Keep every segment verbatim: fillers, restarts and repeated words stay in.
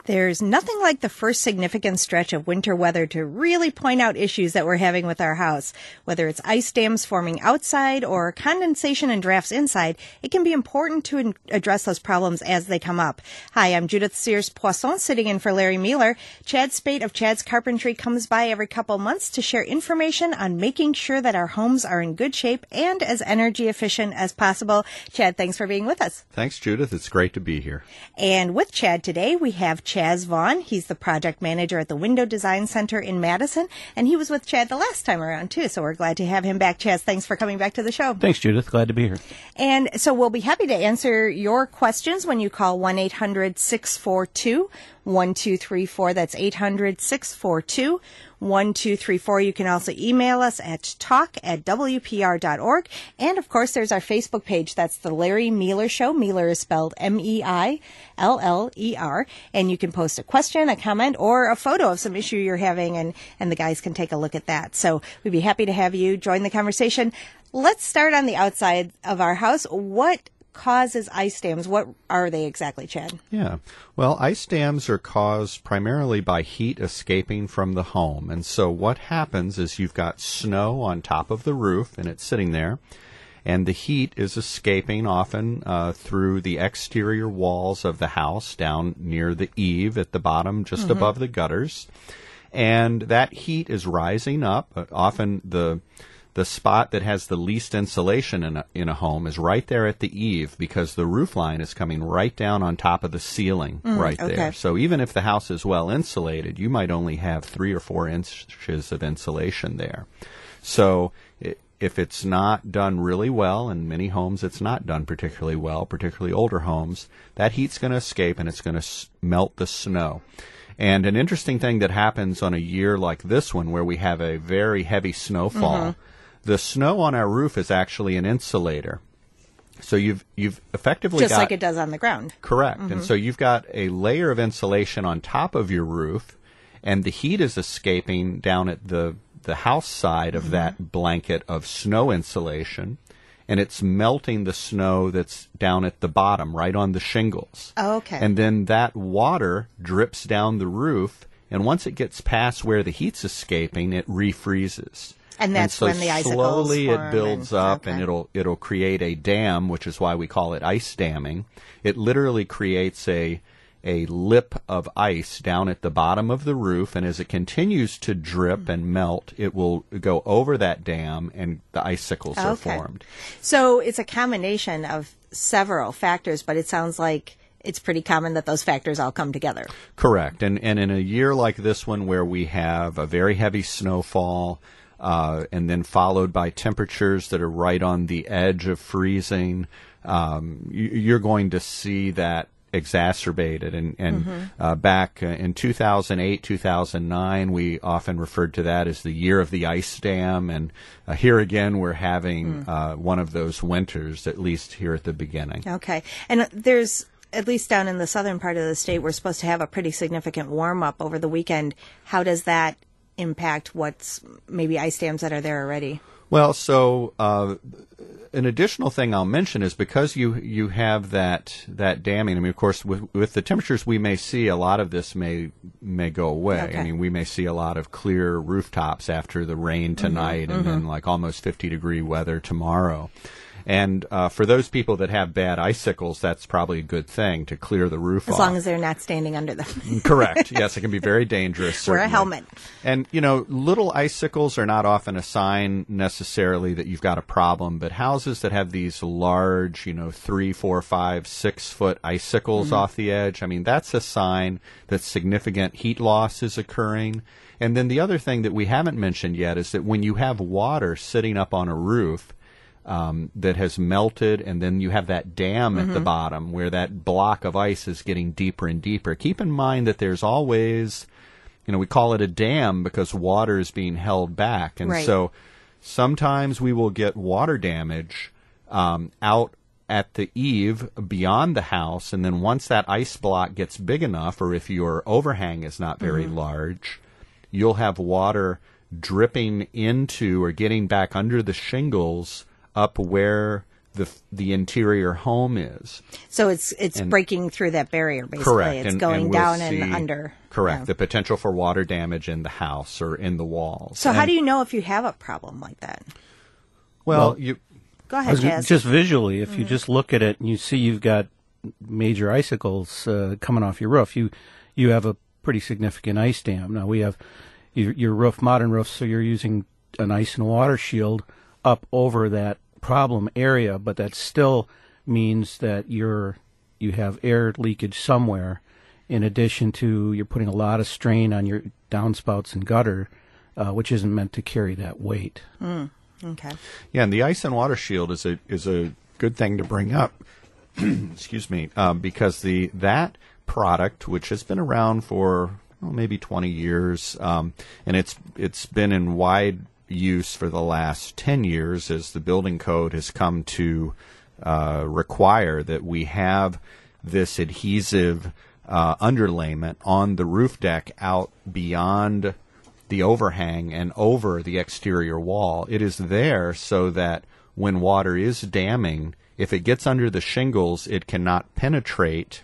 There's nothing like the first significant stretch of winter weather to really point out issues that we're having with our house. Whether it's ice dams forming outside or condensation and drafts inside, it can be important to address those problems as they come up. Hi, I'm Judith Sears-Poisson, sitting in for Larry Mueller. Chad Spate of Chad's Carpentry comes by every couple months to share information on making sure that our homes are in good shape and as energy efficient as possible. Chad, thanks for being with us. Thanks, Judith. It's great to be here. And with Chad today, we have Chaz Vaughn. He's the project manager at the Window Design Center in Madison, and he was with Chad the last time around, too, so we're glad to have him back. Chaz, thanks for coming back to the show. Thanks, Judith. Glad to be here. And so we'll be happy to answer your questions when you call one eight hundred six four two one two three four. That's eight hundred six four two one two three four. You can also email us at talk at w p r dot org. And, of course, there's our Facebook page. That's the Larry Mueller Show. Mueller is spelled M E I L L E R. And you can post a question, a comment, or a photo of some issue you're having, and, and the guys can take a look at that. So we'd be happy to have you join the conversation. Let's start on the outside of our house. What causes ice dams? What are they exactly, Chad? Yeah. Well, ice dams are caused primarily by heat escaping from the home. And so what happens is you've got snow on top of the roof, and it's sitting there, and the heat is escaping often uh, through the exterior walls of the house down near the eave at the bottom, just mm-hmm. above the gutters. And that heat is rising up. Uh, often the The spot that has the least insulation in a, in a home is right there at the eave, because the roof line is coming right down on top of the ceiling mm, right okay. there. So even if the house is well insulated, you might only have three or four inches of insulation there. So it, if it's not done really well, in many homes it's not done particularly well, particularly older homes, that heat's going to escape and it's going to s- melt the snow. And an interesting thing that happens on a year like this one, where we have a very heavy snowfall, mm-hmm. the snow on our roof is actually an insulator. So you've you've effectively just got, like it does on the ground. Correct. Mm-hmm. And so you've got a layer of insulation on top of your roof, and the heat is escaping down at the, the house side of mm-hmm. that blanket of snow insulation, and it's melting the snow that's down at the bottom, right on the shingles. Oh, okay. And then that water drips down the roof, and once it gets past where the heat's escaping, it refreezes. And that's and so when the icicles slowly form it builds and, up, okay. and it'll it'll create a dam, which is why we call it ice damming. It literally creates a a lip of ice down at the bottom of the roof, and as it continues to drip and melt, it will go over that dam, and the icicles okay. are formed. So it's a combination of several factors, but it sounds like it's pretty common that those factors all come together. Correct. And and in a year like this one, where we have a very heavy snowfall, uh, and then followed by temperatures that are right on the edge of freezing, um, you, you're going to see that exacerbated. And, and mm-hmm. uh, back uh, in two thousand eight, two thousand nine, we often referred to that as the year of the ice dam. And uh, here again, we're having mm. uh, one of those winters, at least here at the beginning. Okay. And there's, at least down in the southern part of the state, we're supposed to have a pretty significant warm-up over the weekend. How does that impact what's maybe ice dams that are there already? Well, so uh, an additional thing I'll mention is, because you you have that that damming. I mean, of course, with with the temperatures we may see, a lot of this may may go away. Okay. I mean, we may see a lot of clear rooftops after the rain tonight, mm-hmm, and mm-hmm. then like almost fifty degree weather tomorrow. And uh, for those people that have bad icicles, that's probably a good thing, to clear the roof as off. As long as they're not standing under them. Correct. Yes, it can be very dangerous. Certainly. Wear a helmet. And, you know, little icicles are not often a sign necessarily that you've got a problem, but houses that have these large, you know, three, four, five, six foot icicles mm-hmm. off the edge, I mean, that's a sign that significant heat loss is occurring. And then the other thing that we haven't mentioned yet is that when you have water sitting up on a roof, Um, that has melted, and then you have that dam mm-hmm. at the bottom where that block of ice is getting deeper and deeper. Keep in mind that there's always, you know, we call it a dam because water is being held back. And right. so sometimes we will get water damage um, out at the eave beyond the house, and then once that ice block gets big enough, or if your overhang is not very mm-hmm. large, you'll have water dripping into or getting back under the shingles up where the the interior home is. So it's it's and, breaking through that barrier, basically. Correct. It's and, going and we'll down see, and under. Correct. Yeah. The potential for water damage in the house or in the walls. So and, how do you know if you have a problem like that? Well, well you... Go ahead, Chaz. Just visually, if mm-hmm. you just look at it and you see you've got major icicles uh, coming off your roof, you you have a pretty significant ice dam. Now, we have your, your roof, modern roofs, so you're using an ice and water shield up over that problem area, but that still means that you're you have air leakage somewhere. In addition to, you're putting a lot of strain on your downspouts and gutter, uh, which isn't meant to carry that weight. Mm, okay. Yeah, and the ice and water shield is a is a good thing to bring up. Excuse me, uh, because the that product, which has been around for well, maybe twenty years, um, and it's it's been in wide use for the last ten years as the building code has come to uh, require that we have this adhesive uh, underlayment on the roof deck out beyond the overhang and over the exterior wall. It is there so that when water is damming, if it gets under the shingles, it cannot penetrate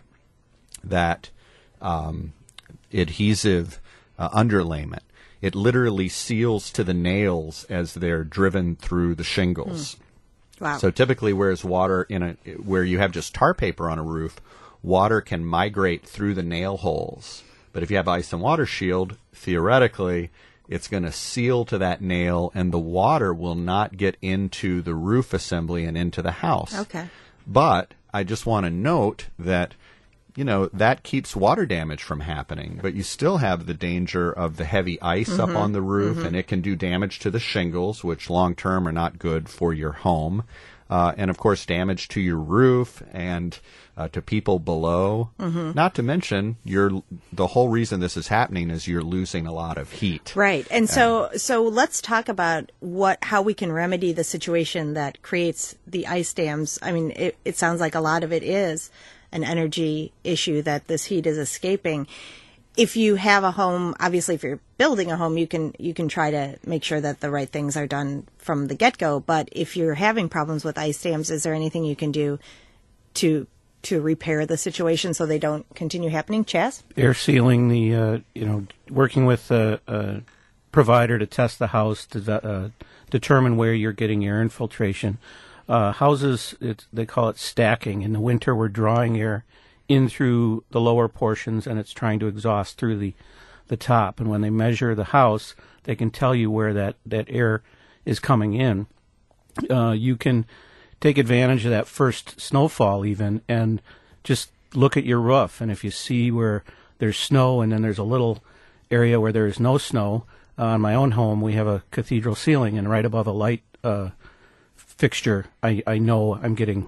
that um, adhesive uh, underlayment. It literally seals to the nails as they're driven through the shingles. Mm. Wow. So typically, whereas water in a where you have just tar paper on a roof, water can migrate through the nail holes. But if you have ice and water shield, theoretically, it's going to seal to that nail, and the water will not get into the roof assembly and into the house. Okay. But I just want to note that, you know, that keeps water damage from happening, but you still have the danger of the heavy ice mm-hmm. up on the roof, mm-hmm. and it can do damage to the shingles, which long-term are not good for your home. Uh, and, of course, damage to your roof and uh, to people below. Mm-hmm. Not to mention, you're, the whole reason this is happening is you're losing a lot of heat. Right. And so so let's talk about what how we can remedy the situation that creates the ice dams. I mean, it, it sounds like a lot of it is an energy issue that this heat is escaping. If you have a home, obviously if you're building a home, you can you can try to make sure that the right things are done from the get-go. But if you're having problems with ice dams, is there anything you can do to to repair the situation so they don't continue happening? Chaz? Air sealing, the uh, you know, working with a, a provider to test the house to uh, determine where you're getting air infiltration. Uh, houses, it's, they call it stacking. In the winter, we're drawing air in through the lower portions, and it's trying to exhaust through the, the top. And when they measure the house, they can tell you where that, that air is coming in. Uh, you can take advantage of that first snowfall even and just look at your roof. And if you see where there's snow and then there's a little area where there is no snow, uh, on my own home, we have a cathedral ceiling, and right above a light uh, fixture, I, I know I'm getting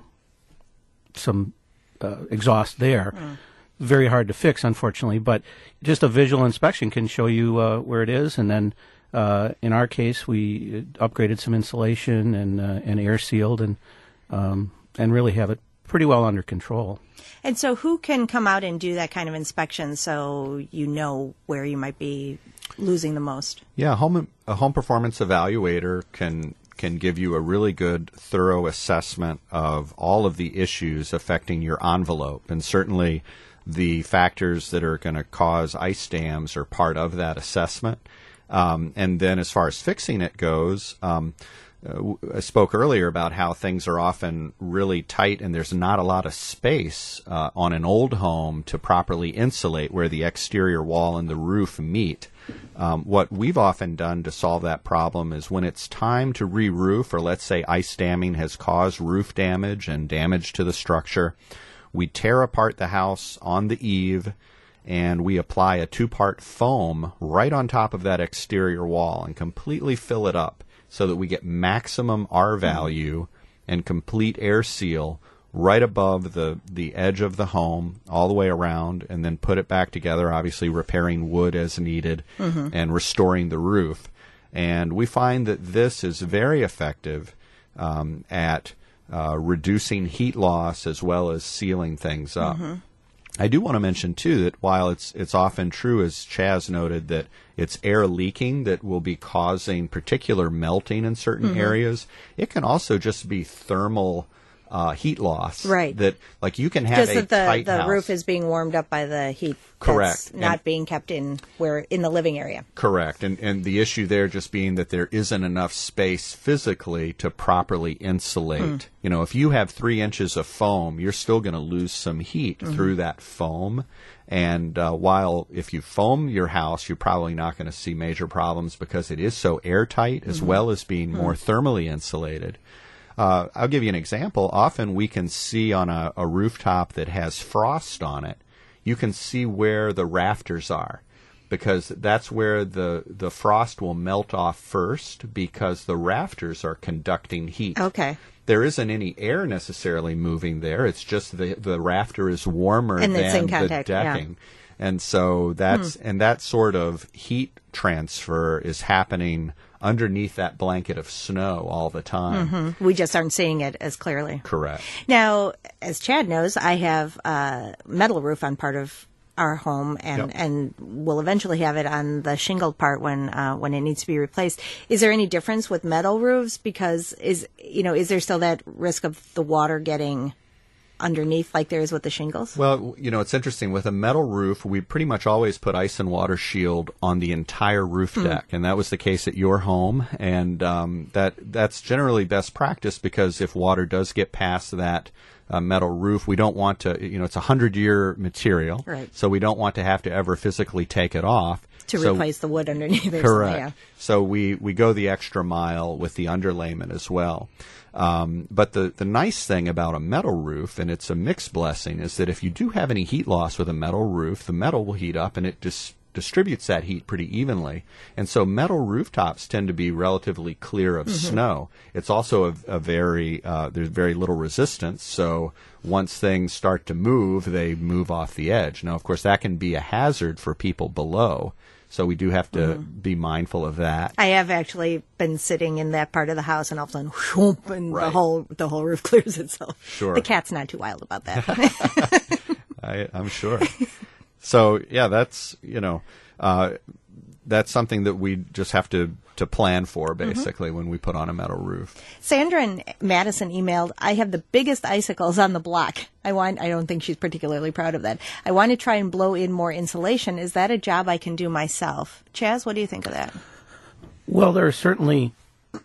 some Uh, exhaust there. Mm. Very hard to fix, unfortunately, but just a visual inspection can show you uh, where it is. And then uh, in our case, we upgraded some insulation and uh, and air sealed and um, and really have it pretty well under control. And so who can come out and do that kind of inspection so you know where you might be losing the most? Yeah, home a home performance evaluator can can give you a really good, thorough assessment of all of the issues affecting your envelope. And certainly the factors that are going to cause ice dams are part of that assessment. Um, and then as far as fixing it goes, um, uh, I spoke earlier about how things are often really tight and there's not a lot of space uh, on an old home to properly insulate where the exterior wall and the roof meet. Um, what we've often done to solve that problem is when it's time to re-roof, or let's say ice damming has caused roof damage and damage to the structure, we tear apart the house on the eave and we apply a two-part foam right on top of that exterior wall and completely fill it up so that we get maximum R value and complete air seal right above the, the edge of the home all the way around, and then put it back together, obviously repairing wood as needed mm-hmm. and restoring the roof. And we find that this is very effective um, at uh, reducing heat loss as well as sealing things up. Mm-hmm. I do want to mention, too, that while it's it's often true, as Chaz noted, that it's air leaking that will be causing particular melting in certain mm-hmm. areas, it can also just be thermal uh, heat loss. Right. That, like, you can have Just a that the, tight the house. roof is being warmed up by the heat. Correct. That's not And- being kept in where in the living area. Correct. And and the issue there just being that there isn't enough space physically to properly insulate. Mm. You know, if you have three inches of foam, you're still going to lose some heat Mm-hmm. through that foam. And uh, while if you foam your house, you're probably not going to see major problems because it is so airtight as Mm-hmm. well as being more thermally insulated. Uh, I'll give you an example. Often we can see on a, a rooftop that has frost on it, you can see where the rafters are because that's where the, the frost will melt off first because the rafters are conducting heat. Okay. There isn't any air necessarily moving there. It's just the, the rafter is warmer And than it's in the contact, yeah. decking. And so that's, and that sort of heat transfer is happening underneath that blanket of snow all the time. We just aren't seeing it as clearly. Correct. Now, as Chad knows, I have a metal roof on part of our home, and, Yep. and we'll eventually have it on the shingled part when uh, when it needs to be replaced. Is there any difference with metal roofs? Because is you know is there still that risk of the water getting underneath like there is with the shingles? Well, you know, it's interesting. With a metal roof, we pretty much always put ice and water shield on the entire roof deck, and that was the case at your home. And um, that that's generally best practice because if water does get past that uh, metal roof, we don't want to, you know, it's a hundred-year material, Right. so we don't want to have to ever physically take it off. To So- replace the wood underneath there. Correct. Yeah. So we, we go the extra mile with the underlayment as well. Um, but the, the nice thing about a metal roof, and it's a mixed blessing, is that if you do have any heat loss with a metal roof, the metal will heat up and it dis- distributes that heat pretty evenly. And so metal rooftops tend to be relatively clear of snow. It's also a, a very, uh, there's very little resistance. So once things start to move, they move off the edge. Now, of course, that can be a hazard for people below. So we do have to be mindful of that. I have actually been sitting in that part of the house, and all of a sudden, whoop, and the Right. whole the whole roof clears itself. Sure. The cat's not too wild about that. I, I'm sure. So yeah, that's you know, uh, that's something that we just have to to plan for basically when we put on a metal roof. Sandra in Madison emailed, I have the biggest icicles on the block. I want, I don't think she's particularly proud of that. I want to try and blow in more insulation. Is that a job I can do myself? Chaz, what do you think of that? Well, there are certainly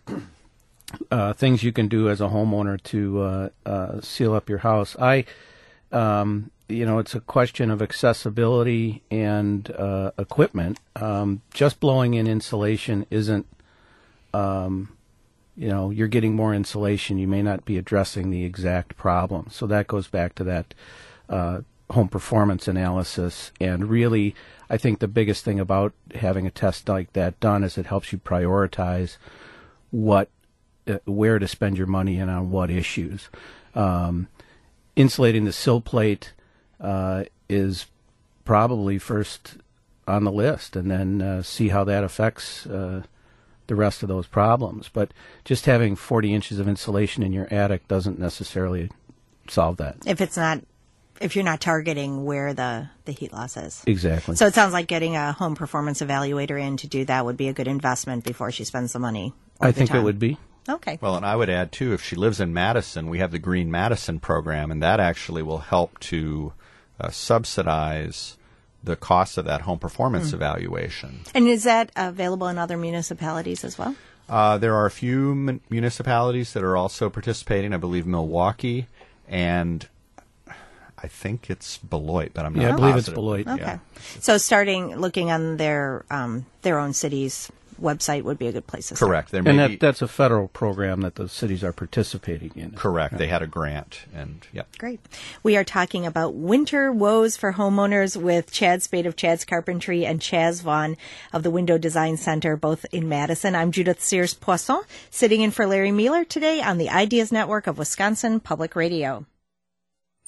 uh, things you can do as a homeowner to uh, uh, seal up your house. I, um, you know, it's a question of accessibility and uh, equipment. Um, just blowing in insulation isn't, um, you know, you're getting more insulation. You may not be addressing the exact problem. So that goes back to that uh, home performance analysis. And really, I think the biggest thing about having a test like that done is it helps you prioritize what, uh, where to spend your money and on what issues. Um, insulating the sill plate uh, is probably first on the list, and then uh, see how that affects uh, the rest of those problems. But just having forty inches of insulation in your attic doesn't necessarily solve that. If it's not, if you're not targeting where the, the heat loss is. Exactly. So it sounds like getting a home performance evaluator in to do that would be a good investment before she spends the money. or I the think it time. would be. Okay. Well, and I would add too, if she lives in Madison, we have the Green Madison program, and that actually will help to uh, subsidize the cost of that home performance evaluation. And is that available in other municipalities as well? Uh, there are a few mun- municipalities that are also participating. I believe Milwaukee, and I think it's Beloit, but I'm not Yeah, I believe it's positive. Beloit. Okay. Yeah. So starting looking on their um, their own city's website would be a good place to start. Correct. There may And be, that, that's a federal program that the cities are participating in. correct. They had a grant, and yeah. Great. We are talking about winter woes for homeowners with Chad Spade of Chad's Carpentry and Chaz Vaughn of the Window Design Center, both in Madison. I'm Judith Sears-Poisson, sitting in for Larry Mueller today on the Ideas Network of Wisconsin Public Radio.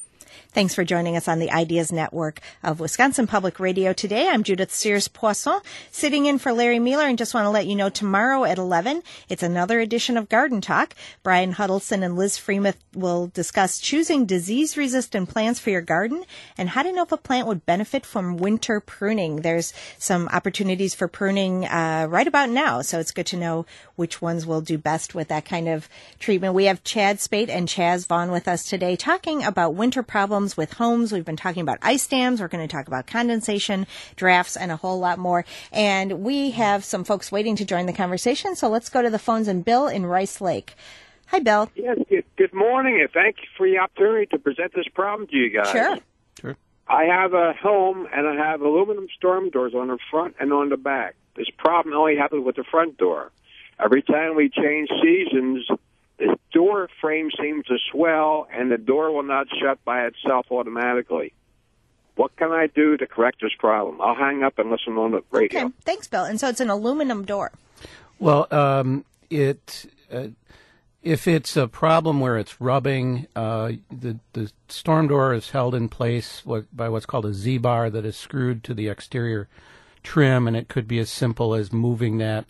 Thanks for joining us on the Ideas Network of Wisconsin Public Radio today. I'm Judith Sears-Poisson, sitting in for Larry Mueller, and just want to let you know tomorrow at eleven, it's another edition of Garden Talk. Brian Huddleston and Liz Freemuth will discuss choosing disease-resistant plants for your garden and how to know if a plant would benefit from winter pruning. There's some opportunities for pruning uh, right about now, so it's good to know which ones will do best with that kind of treatment. We have Chad Spate and Chaz Vaughn with us today talking about winter problems with homes. We've been talking about ice dams. We're going to talk about condensation, drafts, and a whole lot more. And we have some folks waiting to join the conversation, so let's go to the phones. And Bill in Rice Lake. Hi, Bill. Yes, good, good morning, and thank you for the opportunity to present this problem to you guys. Sure. Sure. I have a home, and I have aluminum storm doors on the front and on the back. This problem only happens with the front door. Every time we change seasons, the door frame seems to swell, and the door will not shut by itself automatically. What can I do to correct this problem? I'll hang up and listen on the radio. Okay, thanks, Bill. And so it's an aluminum door. Well, um, it uh, if it's a problem where it's rubbing, uh, the the storm door is held in place what, by what's called a Z-bar that is screwed to the exterior trim, and it could be as simple as moving that,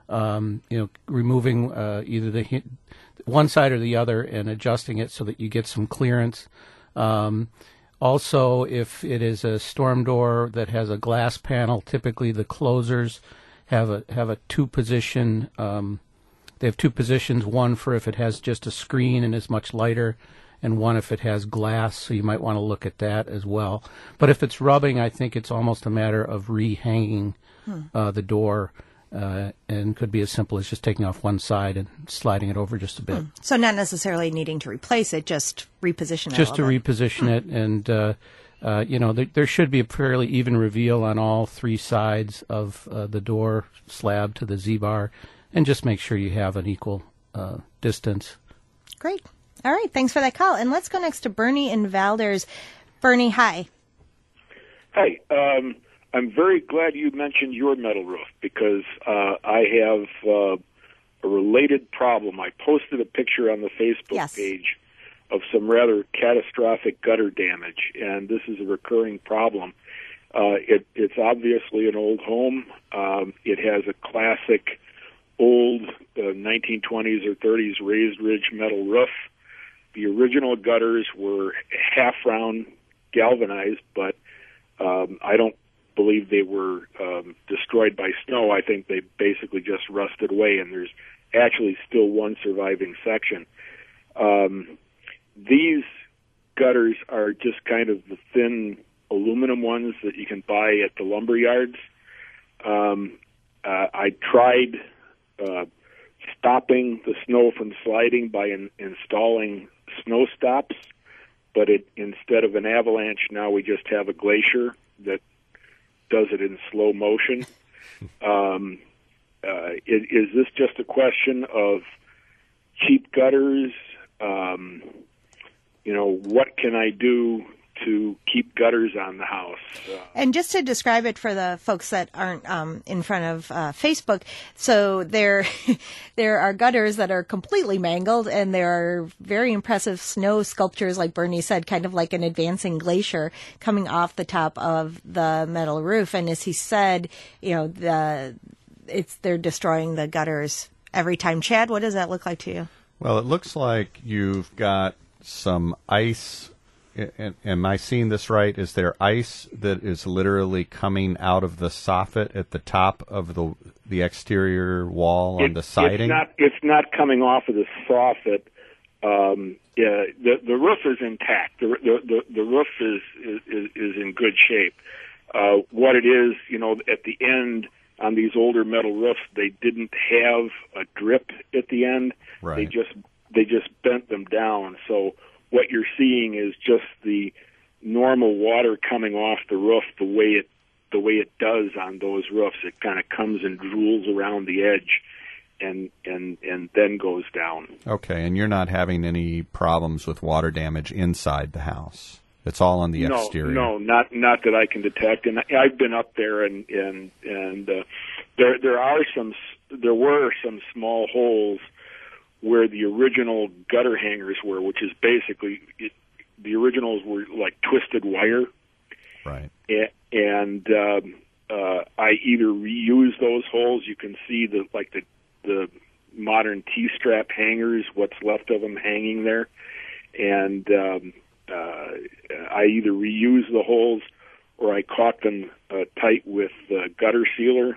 um, you know, removing uh, either the one side or the other and adjusting it so that you get some clearance. Um, also, if it is a storm door that has a glass panel, typically the closers have a have a two position. Um, they have two positions. One for if it has just a screen and is much lighter, and one if it has glass. So you might want to look at that as well. But if it's rubbing, I think it's almost a matter of rehanging hmm. uh, the door. Uh, and could be as simple as just taking off one side and sliding it over just a bit. Hmm. So not necessarily needing to replace it, just reposition it. Just to bit. reposition hmm. it, and uh, uh, you know, there, there should be a fairly even reveal on all three sides of uh, the door slab to the Z-bar, and just make sure you have an equal uh, distance. Great. All right. Thanks for that call. And let's go next to Bernie in Valders. Bernie, hi. Hi. Um, I'm very glad you mentioned your metal roof because uh, I have uh, a related problem. I posted a picture on the Facebook yes. page of some rather catastrophic gutter damage, and this is a recurring problem. Uh, it, it's obviously an old home. Um, it has a classic old uh, nineteen twenties or thirties raised ridge metal roof. The original gutters were half-round galvanized, but um, I don't believe they were um, destroyed by snow. I think they basically just rusted away, and there's actually still one surviving section. Um, these gutters are just kind of the thin aluminum ones that you can buy at the lumber yards. Um, uh, I tried uh, stopping the snow from sliding by in, installing snow stops, but it, instead of an avalanche, now we just have a glacier that does it in slow motion. Um, uh, is, is this just a question of cheap gutters? Um, you know, what can I do to keep gutters on the house? Uh, and just to describe it for the folks that aren't um, in front of uh, Facebook, so there, there are gutters that are completely mangled, and there are very impressive snow sculptures, like Bernie said, kind of like an advancing glacier coming off the top of the metal roof. And as he said, you know, the it's they're destroying the gutters every time. Chad, what does that look like to you? Well, it looks like you've got some ice. Am I seeing this right? Is there ice that is literally coming out of the soffit at the top of the the exterior wall on it, the siding? It's not. It's not coming off of the soffit. Um, yeah, the the roof is intact. The the the, the roof is, is is in good shape. Uh, what it is, you know, at the end on these older metal roofs, they didn't have a drip at the end. Right. They just they just bent them down. So what you're seeing is just the normal water coming off the roof the way it the way it does on those roofs. It kind of comes and drools around the edge and and and then goes down. Okay, and you're not having any problems with water damage inside the house. It's all on the no, exterior. No, not not that I can detect. And I've been up there, and and and uh, there there are some there were some small holes where the original gutter hangers were, which is basically it, the originals were like twisted wire, Right. a- and um, uh, I either reuse those holes. You can see the like the the modern T-strap hangers, what's left of them hanging there, and um, uh, I either reuse the holes or I caulk them uh, tight with uh, gutter sealer.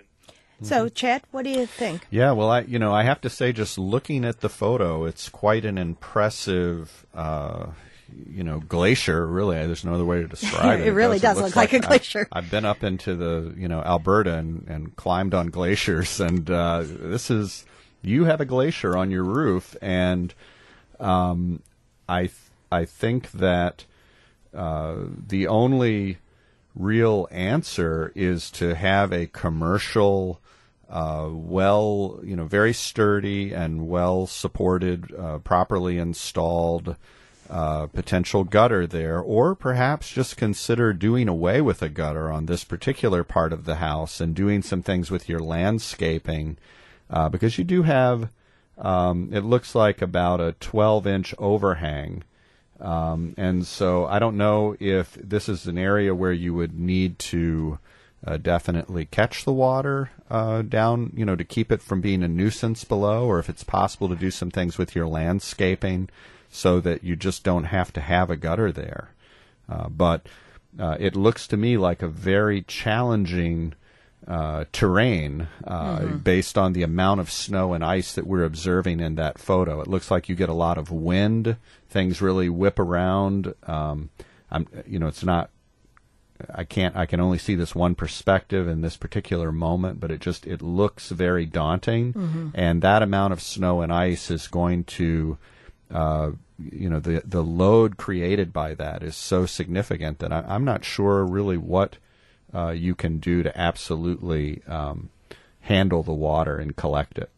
So, Chad, what do you think? Yeah, well, I you know I have to say, just looking at the photo, it's quite an impressive, uh, you know, glacier. Really, there's no other way to describe it. It really does It look looks like a glacier. I, I've been up into the you know Alberta and, and climbed on glaciers, and uh, this is you have a glacier on your roof, and um, I th- I think that uh, the only real answer is to have a commercial. Uh, well, you know, very sturdy and well supported, uh, properly installed uh, potential gutter there, or perhaps just consider doing away with a gutter on this particular part of the house and doing some things with your landscaping, uh, because you do have, um, it looks like about a twelve inch overhang. Um, and so I don't know if this is an area where you would need to Uh, definitely catch the water uh, down, you know, to keep it from being a nuisance below, or if it's possible to do some things with your landscaping so that you just don't have to have a gutter there. Uh, but uh, it looks to me like a very challenging uh, terrain uh, mm-hmm. based on the amount of snow and ice that we're observing in that photo. It looks like you get a lot of wind. Things really whip around. Um, I'm, you know, it's not. I can't. I can only see this one perspective in this particular moment, but it just it looks very daunting, mm-hmm. and that amount of snow and ice is going to, uh, you know, the the load created by that is so significant that I, I'm not sure really what uh, you can do to absolutely um, handle the water and collect it.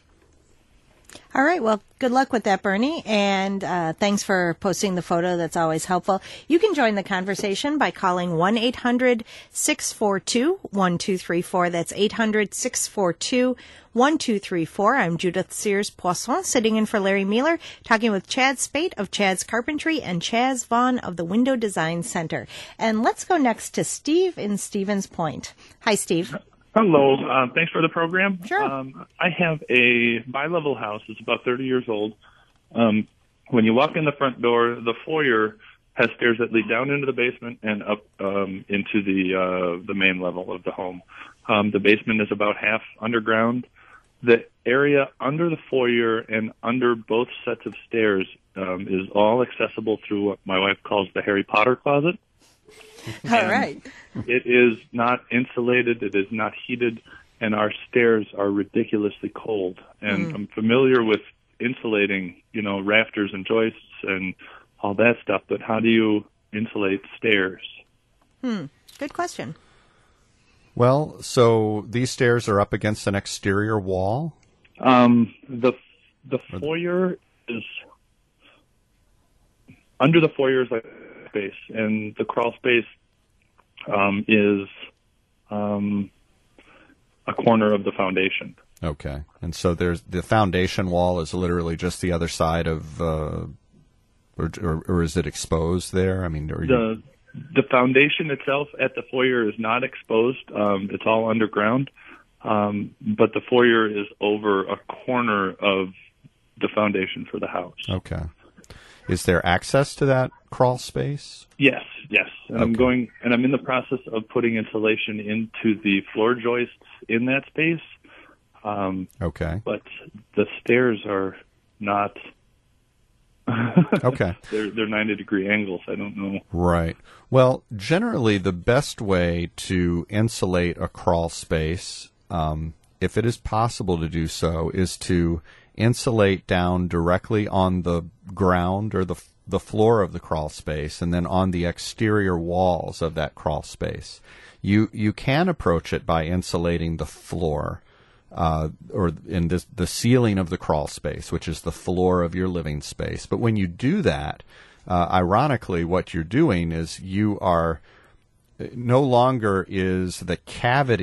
All right. Well, good luck with that, Bernie. And uh, thanks for posting the photo. That's always helpful. You can join the conversation by calling one eight hundred six four two one two three four. That's eight hundred six four two one two three four. I'm Judith Sears-Poisson, sitting in for Larry Mueller, talking with Chad Spate of Chad's Carpentry and Chaz Vaughn of the Window Design Center. And let's go next to Steve in Stevens Point. Hi, Steve. Hello. Uh, thanks for the program. Sure. Um, I have a bi-level house. It's about thirty years old. Um, when you walk in the front door, the foyer has stairs that lead down into the basement and up um, into the uh, the main level of the home. Um, the basement is about half underground. The area under the foyer and under both sets of stairs um, is all accessible through what my wife calls the Harry Potter closet. All right. It is not insulated. It is not heated, and our stairs are ridiculously cold. And mm. I'm familiar with insulating, you know, rafters and joists and all that stuff. But how do you insulate stairs? Hmm. Good question. Well, so these stairs are up against an exterior wall? Um, the the foyer is under the foyer is like space, and the crawl space um, is um, a corner of the foundation. Okay, and so there's the foundation wall is literally just the other side of, uh, or, or or is it exposed there? I mean, are you... the the foundation itself at the foyer is not exposed. Um, it's all underground, um, but the foyer is over a corner of the foundation for the house. Okay. Is there access to that crawl space? Yes, yes. And okay. I'm going, and I'm in the process of putting insulation into the floor joists in that space. Um, okay. But the stairs are not. Okay. They're they're ninety degree angles. I don't know. Right. Well, generally, the best way to insulate a crawl space, um, if it is possible to do so, is to insulate down directly on the ground or the the floor of the crawl space, and then on the exterior walls of that crawl space. You you can approach it by insulating the floor, uh, or in this, the ceiling of the crawl space, which is the floor of your living space. But when you do that, uh, ironically, what you're doing is you are no longer is the cavity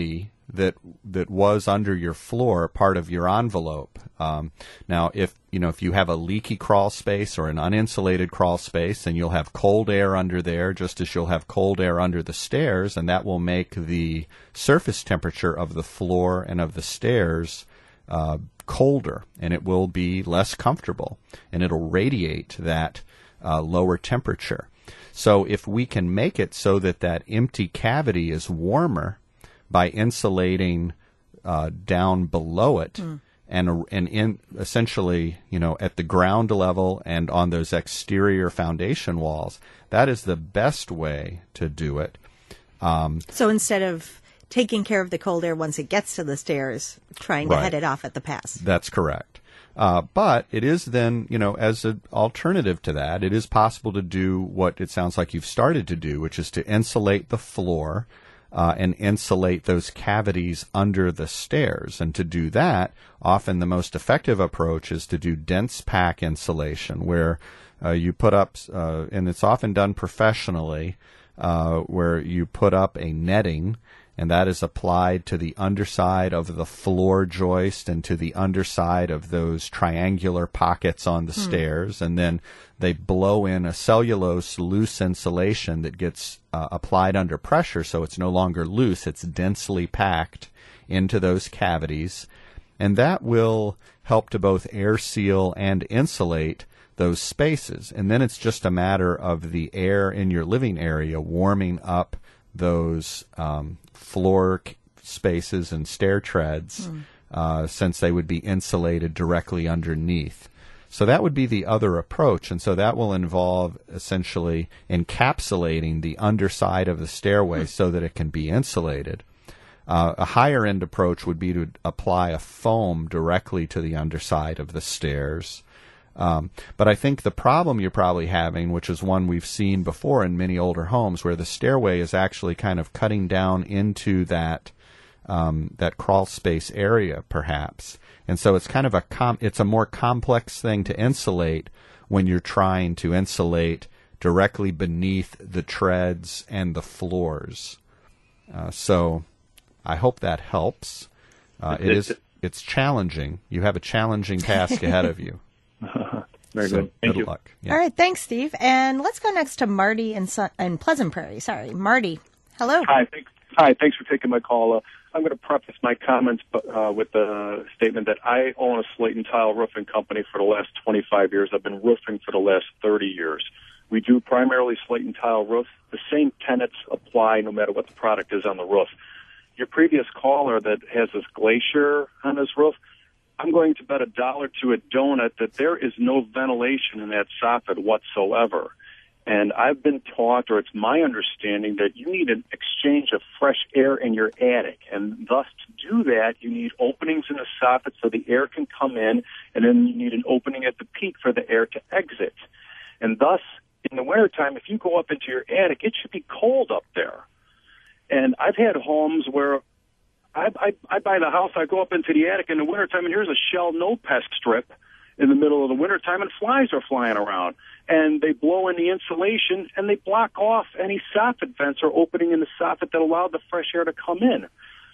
that that was under your floor, part of your envelope. Um, now, if you know if you have a leaky crawl space or an uninsulated crawl space, then you'll have cold air under there, just as you'll have cold air under the stairs, and that will make the surface temperature of the floor and of the stairs uh, colder, and it will be less comfortable, and it'll radiate that uh, lower temperature. So if we can make it so that that empty cavity is warmer by insulating uh, down below it, mm. and and in essentially, you know, at the ground level and on those exterior foundation walls, that is the best way to do it. Um, so instead of taking care of the cold air once it gets to the stairs, trying to right. head it off at the pass. That's correct. Uh, but it is then, you know, as an alternative to that, it is possible to do what it sounds like you've started to do, which is to insulate the floor uh, and insulate those cavities under the stairs. And to do that, often the most effective approach is to do dense pack insulation, where uh, you put up, uh, and it's often done professionally, uh, where you put up a netting, and that is applied to the underside of the floor joist and to the underside of those triangular pockets on the hmm. stairs. And then they blow in a cellulose loose insulation that gets uh, applied under pressure, so it's no longer loose, it's densely packed into those cavities. And that will help to both air seal and insulate those spaces. And then it's just a matter of the air in your living area warming up those um, floor spaces and stair treads, mm. uh, since they would be insulated directly underneath. So that would be the other approach, and so that will involve essentially encapsulating the underside of the stairway mm. so that it can be insulated. Uh, a higher end approach would be to apply a foam directly to the underside of the stairs. Um, but I think the problem you're probably having, which is one we've seen before in many older homes, where the stairway is actually kind of cutting down into that um, that crawl space area, perhaps, and so it's kind of a com- it's a more complex thing to insulate when you're trying to insulate directly beneath the treads and the floors. Uh, so I hope that helps. Uh, it is it's challenging. You have a challenging task ahead of you. Very so, good. Thank good you. luck. Yeah. All right. Thanks, Steve. And let's go next to Marty in, Su- in Pleasant Prairie. Sorry. Marty. Hello. Hi. Thanks. Hi. Thanks for taking my call. Uh, I'm going to preface my comments uh, with the statement that I own a slate and tile roofing company for the last twenty-five years. I've been roofing for the last thirty years. We do primarily slate and tile roofs. The same tenets apply no matter what the product is on the roof. Your previous caller that has this glacier on his roof, I'm going to bet a dollar to a donut that there is no ventilation in that soffit whatsoever. And I've been taught, or it's my understanding, that you need an exchange of fresh air in your attic. And thus, to do that, you need openings in the soffit so the air can come in, and then you need an opening at the peak for the air to exit. And thus, in the wintertime, if you go up into your attic, it should be cold up there. And I've had homes where I, I, I buy the house, I go up into the attic in the wintertime, and here's a shell no-pest strip in the middle of the wintertime, and flies are flying around. And they blow in the insulation, and they block off any soffit vents or opening in the soffit that allow the fresh air to come in.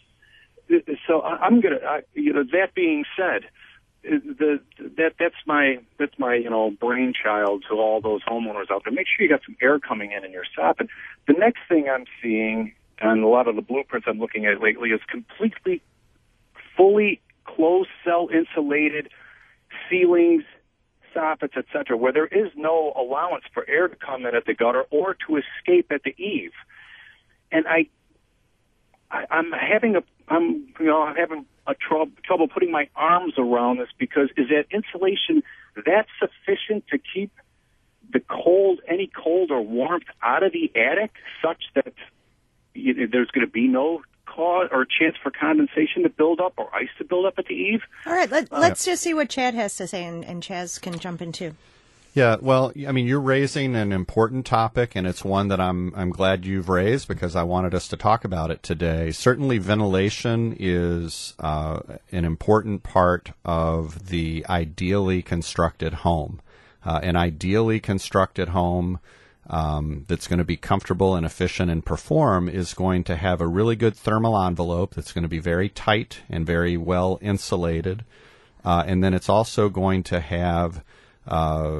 So I'm going to, you know, that being said, the that that's my that's my you know brainchild to all those homeowners out there. Make sure you got some air coming in in your soffit. The next thing I'm seeing, and a lot of the blueprints I'm looking at lately, is completely, fully closed cell insulated ceilings, soffits, et cetera, where there is no allowance for air to come in at the gutter or to escape at the eave. And I, I I'm having a I'm you know I'm having a trouble trouble putting my arms around this, because is that insulation that sufficient to keep the cold, any cold or warmth out of the attic, such that there's going to be no cause or chance for condensation to build up or ice to build up at the eave? All right, let, let's just see what Chad has to say, and, and Chaz can jump in too. Yeah, well, I mean, you're raising an important topic, and it's one that I'm I'm glad you've raised, because I wanted us to talk about it today. Certainly, ventilation is uh, an important part of the ideally constructed home. Uh, an ideally constructed home um, that's going to be comfortable and efficient and perform is going to have a really good thermal envelope that's going to be very tight and very well insulated. Uh, and then it's also going to have uh,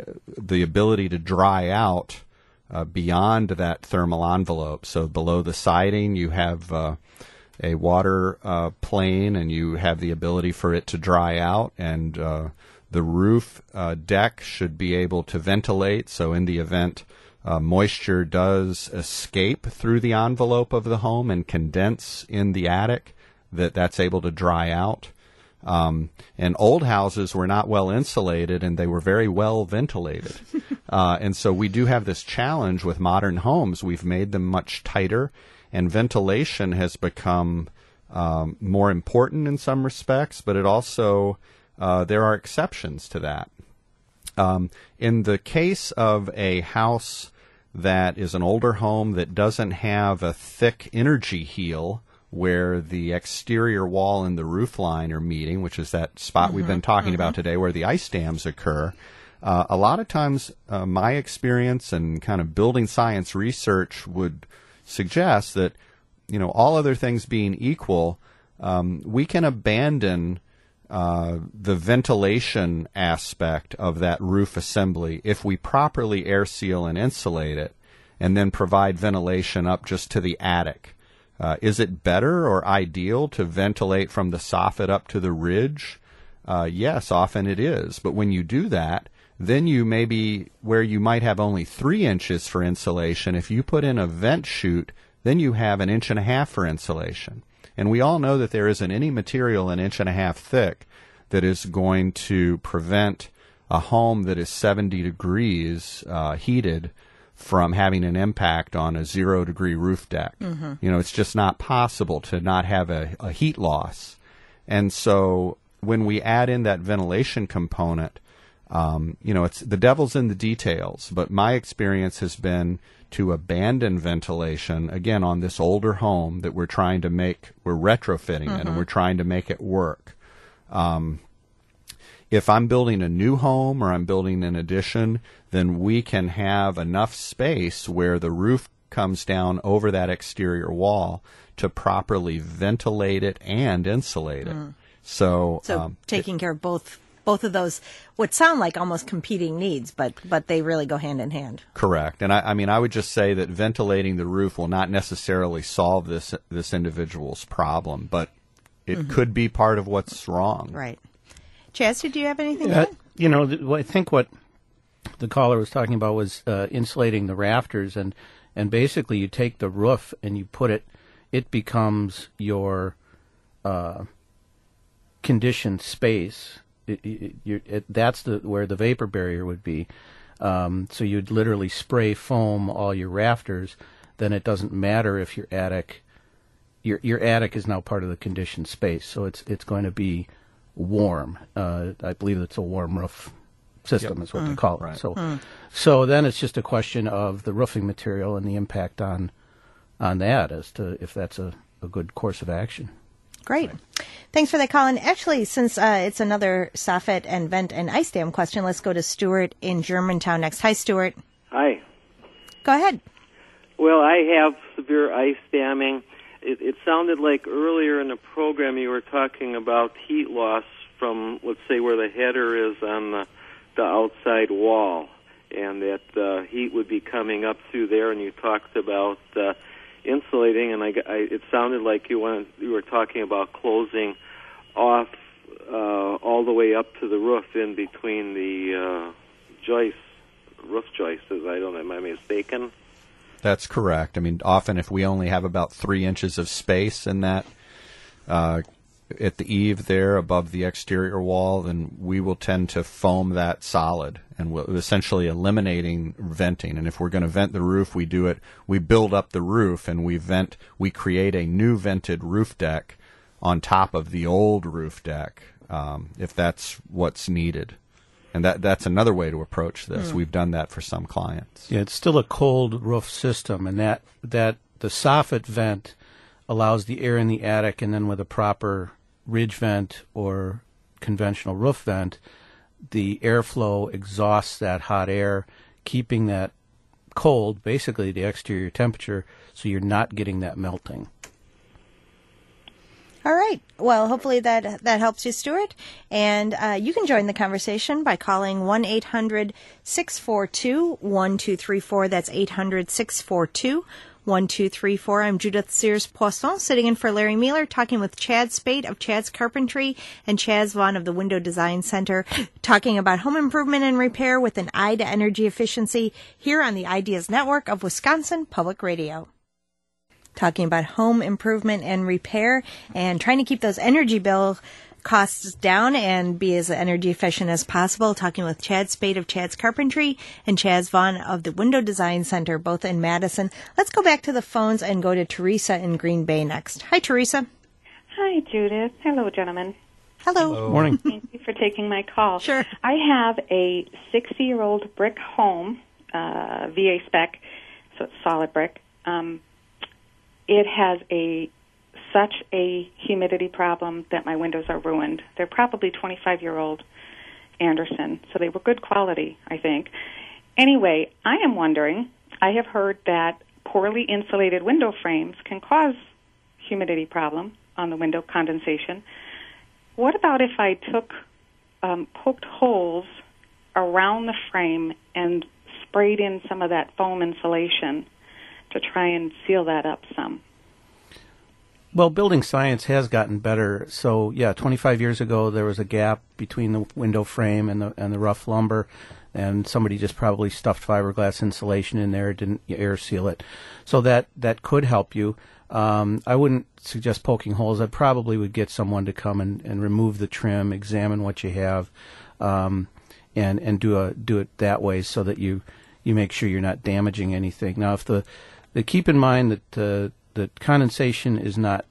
the ability to dry out uh, beyond that thermal envelope. So below the siding, you have uh, a water uh, plane, and you have the ability for it to dry out. And uh, the roof uh, deck should be able to ventilate. So in the event uh, moisture does escape through the envelope of the home and condense in the attic, that that's able to dry out. Um, and old houses were not well insulated, and they were very well ventilated. uh, and so we do have this challenge with modern homes. We've made them much tighter, and ventilation has become um, more important in some respects, but it also, uh, there are exceptions to that. Um, in the case of a house that is an older home that doesn't have a thick energy heel, where the exterior wall and the roof line are meeting, which is that spot mm-hmm, we've been talking mm-hmm. about today where the ice dams occur, uh, a lot of times uh, my experience and kind of building science research would suggest that, you know, all other things being equal, um, we can abandon uh, the ventilation aspect of that roof assembly if we properly air seal and insulate it, and then provide ventilation up just to the attic. Uh, is it better or ideal to ventilate from the soffit up to the ridge? Uh, yes, often it is. But when you do that, then you maybe, where you might have only three inches for insulation, if you put in a vent chute, then you have an inch and a half for insulation. And we all know that there isn't any material an inch and a half thick that is going to prevent a home that is seventy degrees uh, heated from having an impact on a zero degree roof deck. Mm-hmm. You know, it's just not possible to not have a, a heat loss. And so when we add in that ventilation component, um, you know, it's the devil's in the details. But my experience has been to abandon ventilation, again, on this older home that we're trying to make, we're retrofitting mm-hmm. it, and we're trying to make it work. Um, If I'm building a new home or I'm building an addition, then we can have enough space where the roof comes down over that exterior wall to properly ventilate it and insulate it. Mm. So, so um, taking it, care of both both of those would sound like almost competing needs, but but they really go hand in hand. Correct. And I, I mean, I would just say that ventilating the roof will not necessarily solve this this individual's problem, but it mm-hmm. could be part of what's wrong. Right. Chaz, did you have anything uh, to add? You know, th- I think what the caller was talking about was uh, insulating the rafters, and, and basically you take the roof and you put it, it becomes your uh, conditioned space. It, it, it, it, that's the where the vapor barrier would be. Um, so you'd literally spray foam all your rafters. Then it doesn't matter if your attic, your your attic is now part of the conditioned space. So it's it's going to be warm. Uh, I believe it's a warm roof system yep. is what mm. they call it. Right. So, mm. so then it's just a question of the roofing material and the impact on on that as to if that's a, a good course of action. Great. Right. Thanks for that, Colin. Actually, since uh, it's another soffit and vent and ice dam question, let's go to Stuart in Germantown next. Hi, Stuart. Hi. Go ahead. Well, I have severe ice damming. It, it sounded like earlier in the program you were talking about heat loss from, let's say, where the header is on the, the outside wall, and that uh, heat would be coming up through there, and you talked about uh, insulating, and I, I, it sounded like you, wanted, you were talking about closing off uh, all the way up to the roof in between the uh, joists, roof joists. I don't know, am I mistaken? That's correct. I mean, often if we only have about three inches of space in that, uh, at the eave there above the exterior wall, then we will tend to foam that solid, and we're essentially eliminating venting. And if we're going to vent the roof, we do it, we build up the roof and we vent, we create a new vented roof deck on top of the old roof deck, um, if that's what's needed. And that that's another way to approach this. Mm. We've done that for some clients. Yeah, it's still a cold roof system, and that, that the soffit vent allows the air in the attic, and then with a proper ridge vent or conventional roof vent, the airflow exhausts that hot air, keeping that cold, basically the exterior temperature, so you're not getting that melting. All right. Well, hopefully that that helps you, Stuart. And uh, you can join the conversation by calling one eight hundred six four two one two three four. That's eight hundred six four two one two three four. I'm Judith Sears-Poisson, sitting in for Larry Mueller, talking with Chad Spade of Chad's Carpentry and Chaz Vaughn of the Window Design Center, talking about home improvement and repair with an eye to energy efficiency here on the Ideas Network of Wisconsin Public Radio. Talking about home improvement and repair and trying to keep those energy bill costs down and be as energy efficient as possible. Talking with Chad Spade of Chad's Carpentry and Chaz Vaughn of the Window Design Center, both in Madison. Let's go back to the phones and go to Teresa in Green Bay next. Hi, Teresa. Hi, Judith. Hello, gentlemen. Hello. Hello. Morning. Thank you for taking my call. Sure. I have a sixty-year-old brick home, uh, V A spec, so it's solid brick. Um, It has a such a humidity problem that my windows are ruined. They're probably twenty-five-year-old Andersen, so they were good quality, I think. Anyway, I am wondering, I have heard that poorly insulated window frames can cause humidity problem on the window, condensation. What about if I took, um, poked holes around the frame and sprayed in some of that foam insulation to try and seal that up some? Well, building science has gotten better. So, yeah, twenty-five years ago there was a gap between the window frame and the and the rough lumber, and somebody just probably stuffed fiberglass insulation in there, didn't air seal it. So that, that could help you. Um, I wouldn't suggest poking holes. I probably would get someone to come and, and remove the trim, examine what you have, um, and and do a do it that way so that you you make sure you're not damaging anything. Now, if the, the keep in mind that uh, that condensation is not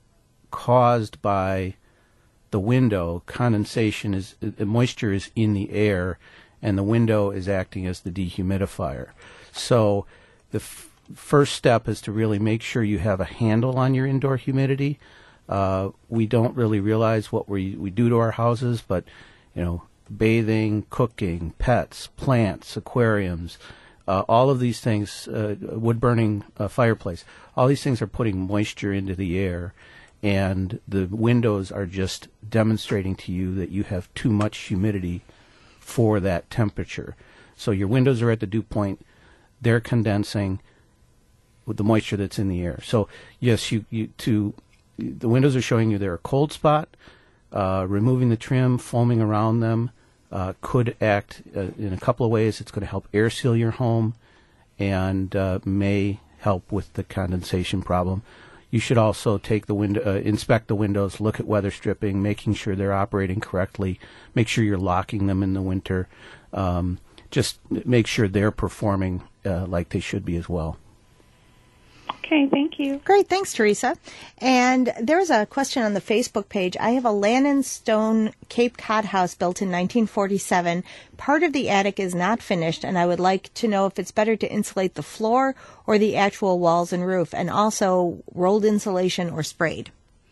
caused by the window. Condensation is, the moisture is in the air, and the window is acting as the dehumidifier. So the f- first step is to really make sure you have a handle on your indoor humidity. Uh, we don't really realize what we, we do to our houses, but, you know, bathing, cooking, pets, plants, aquariums, Uh, all of these things, uh, wood-burning uh, fireplace, all these things are putting moisture into the air, and the windows are just demonstrating to you that you have too much humidity for that temperature. So your windows are at the dew point. They're condensing with the moisture that's in the air. So, yes, you, you to the windows are showing you they're a cold spot. Uh, removing the trim, foaming around them, Uh, could act uh, in a couple of ways. It's going to help air seal your home and uh, may help with the condensation problem. You should also take the window, uh, inspect the windows, look at weather stripping, making sure they're operating correctly, make sure you're locking them in the winter. Um, just make sure they're performing uh, like they should be as well. Okay, thank you. Great, thanks, Teresa. And there's a question on the Facebook page. I have a Lannon Stone Cape Cod house built in nineteen forty-seven. Part of the attic is not finished, and I would like to know if it's better to insulate the floor or the actual walls and roof, and also rolled insulation or sprayed.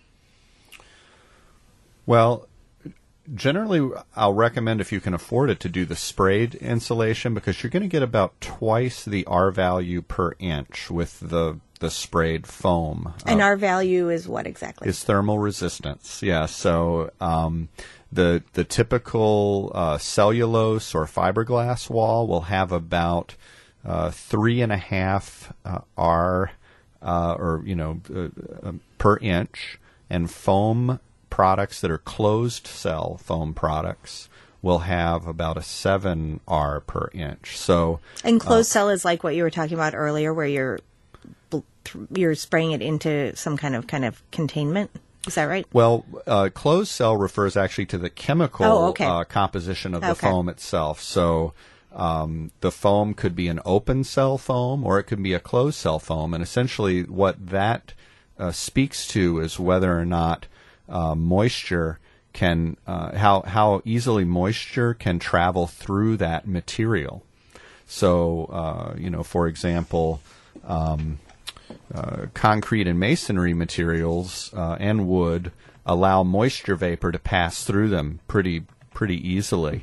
Well, generally, I'll recommend, if you can afford it, to do the sprayed insulation, because you're going to get about twice the R value per inch with the the sprayed foam. And uh, R value is what exactly? Is thermal resistance. Yeah. So um, the the typical uh, cellulose or fiberglass wall will have about uh, three and a half uh, R uh, or you know uh, per inch, and foam products that are closed cell foam products will have about a seven R per inch. So, and closed uh, cell is like what you were talking about earlier, where you're you're spraying it into some kind of kind of containment. Is that right? Well, uh, closed cell refers actually to the chemical oh, okay. uh, composition of the okay. foam itself. So um, the foam could be an open cell foam, or it could be a closed cell foam, and essentially what that uh, speaks to is whether or not Uh, moisture can, uh, how how easily moisture can travel through that material. So, uh, you know, for example, um, uh, concrete and masonry materials uh, and wood allow moisture vapor to pass through them pretty pretty easily.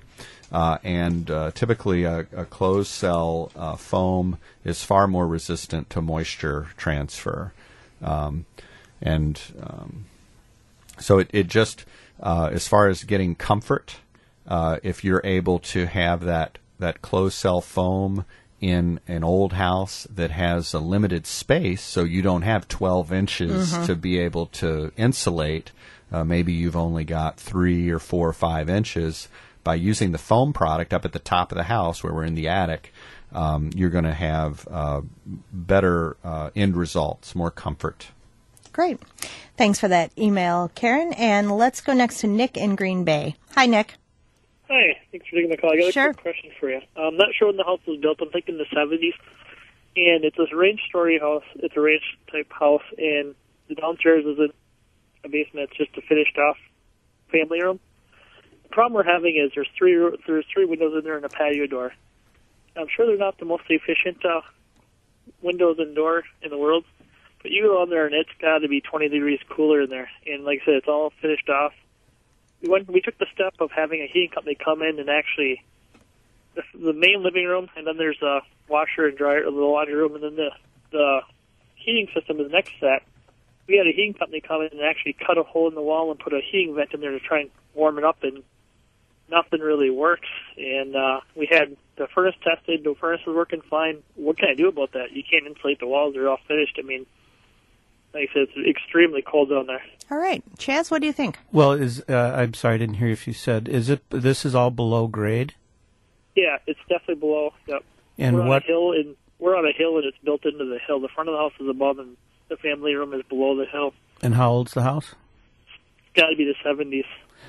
Uh, and uh, typically a, a closed cell uh, foam is far more resistant to moisture transfer. Um, and um, so it, it just, uh, as far as getting comfort, uh, if you're able to have that, that closed cell foam in an old house that has a limited space, so you don't have twelve inches mm-hmm. to be able to insulate, uh, maybe you've only got three or four or five inches, by using the foam product up at the top of the house where we're in the attic, um, you're going to have uh, better uh, end results, more comfort. Great. Thanks for that email, Karen. And let's go next to Nick in Green Bay. Hi, Nick. Hi. Thanks for taking the call. I got a sure. quick question for you. I'm not sure when the house was built. I'm thinking the seventies. And it's this range-story house. It's a range-type house, and the downstairs is a, a basement. It's just a finished-off family room. The problem we're having is there's three there's three windows in there and a patio door. I'm sure they're not the most efficient uh, windows and door in the world, but you go in there and it's got to be twenty degrees cooler in there. And like I said, it's all finished off. We went we took the step of having a heating company come in and actually the, the main living room, and then there's a washer and dryer, the laundry room, and then the the heating system is next to that. We had a heating company come in and actually cut a hole in the wall and put a heating vent in there to try and warm it up, and nothing really works. And uh, we had the furnace tested. The furnace was working fine. What can I do about that? You can't insulate the walls. They're all finished. I mean, like I said, it's extremely cold down there. All right. Chaz, what do you think? Well, is uh, I'm sorry, I didn't hear if you said, is it, this is all below grade? Yeah, it's definitely below. Yep. And we're on what? A hill, and we're on a hill, and it's built into the hill. The front of the house is above, and the family room is below the hill. And how old's the house? It's got to be the seventies.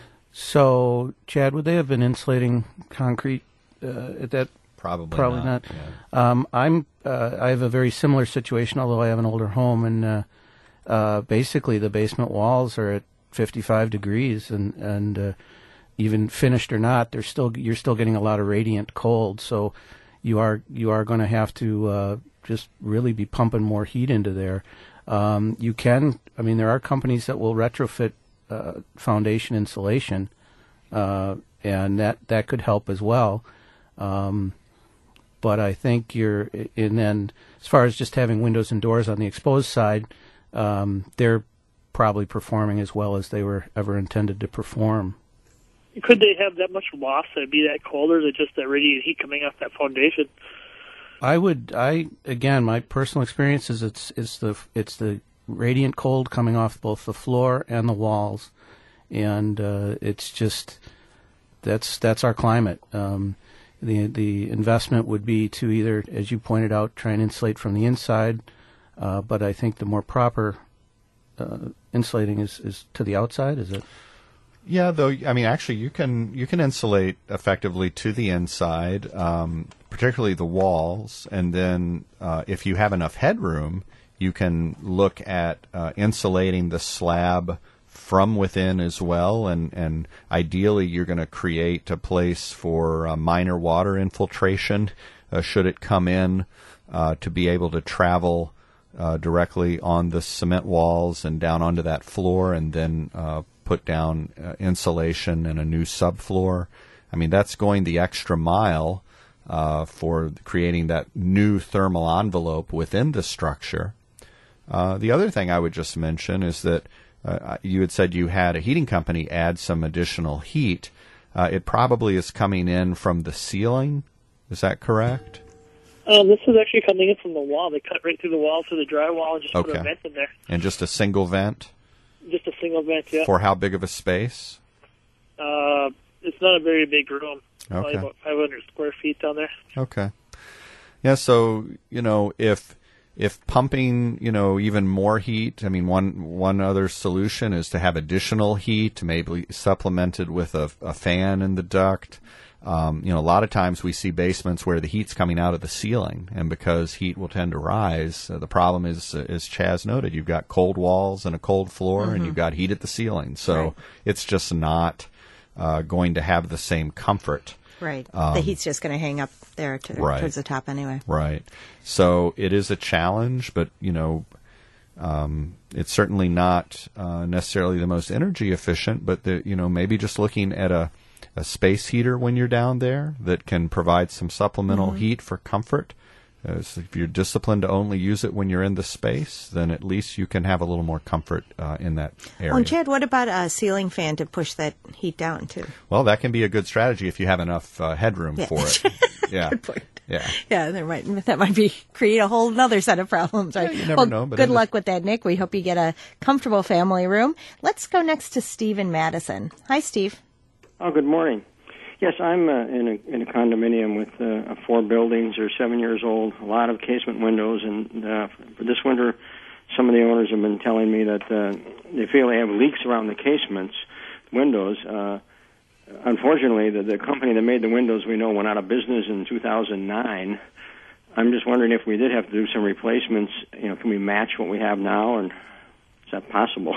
So, Chad, would they have been insulating concrete uh, at that? Probably, Probably not. not. Yeah. Um, I'm. Uh, I have a very similar situation, although I have an older home, and uh, uh, basically the basement walls are at fifty-five degrees, and and uh, even finished or not, they're still you're still getting a lot of radiant cold. So you are you are going to have to uh, just really be pumping more heat into there. Um, you can. I mean, there are companies that will retrofit Uh, foundation insulation, uh, and that, that could help as well. Um, but I think you're, and then as far as just having windows and doors on the exposed side, um, they're probably performing as well as they were ever intended to perform. Could they have that much loss that it'd be that cold, or is it just that radiant heat coming off that foundation? I would, I again, my personal experience is it's it's the it's the radiant cold coming off both the floor and the walls, and uh, it's just that's that's our climate. Um, the the investment would be to either, as you pointed out, try and insulate from the inside, uh, but I think the more proper uh, insulating is, is to the outside. Is it? Yeah, though, I mean, actually, you can you can insulate effectively to the inside, um, particularly the walls, and then uh, if you have enough headroom, you can look at uh, insulating the slab from within as well, and, and ideally you're going to create a place for uh, minor water infiltration, uh, should it come in, uh, to be able to travel uh, directly on the cement walls and down onto that floor, and then uh, put down uh, insulation and a new subfloor. I mean, that's going the extra mile uh, for creating that new thermal envelope within the structure. Uh, the other thing I would just mention is that uh, you had said you had a heating company add some additional heat. Uh, it probably is coming in from the ceiling. Is that correct? Um, this is actually coming in from the wall. They cut right through the wall, through the drywall, and just okay. put a vent in there. And just a single vent? Just a single vent, yeah. For how big of a space? Uh, it's not a very big room. Probably Okay. about five hundred square feet down there. Okay. Yeah, so, you know, if if pumping, you know, even more heat, I mean, one one other solution is to have additional heat, maybe supplemented with a, a fan in the duct. Um, you know, a lot of times we see basements where the heat's coming out of the ceiling, and because heat will tend to rise, uh, the problem is, uh, as Chaz noted, you've got cold walls and a cold floor, mm-hmm. and you've got heat at the ceiling. So right. it's just not uh, going to have the same comfort. Right. Um, the heat's just going to hang up there to, right. towards the top anyway. Right. So it is a challenge, but, you know, um, it's certainly not uh, necessarily the most energy efficient, but, the, you know, maybe just looking at a a space heater when you're down there that can provide some supplemental Mm-hmm. heat for comfort. Uh, so if you're disciplined to only use it when you're in the space, then at least you can have a little more comfort uh, in that area. Oh, and Chad, what about a ceiling fan to push that heat down too? Well, that can be a good strategy if you have enough uh, headroom Yeah. for it. Yeah. Good point. Yeah. Yeah, that might that might be create a whole other set of problems. Right? Yeah, you never well, know, but good it luck with that, Nick. We hope you get a comfortable family room. Let's go next to Steve in Madison. Hi, Steve. Oh, good morning. Yes, I'm uh, in a in a condominium with uh, four buildings. They're seven years old. A lot of casement windows, and uh, for this winter, some of the owners have been telling me that uh, they feel they have leaks around the casements, windows. Uh, unfortunately, the, the company that made the windows we know went out of business in two thousand nine. I'm just wondering if we did have to do some replacements. You know, can we match what we have now, and is that possible?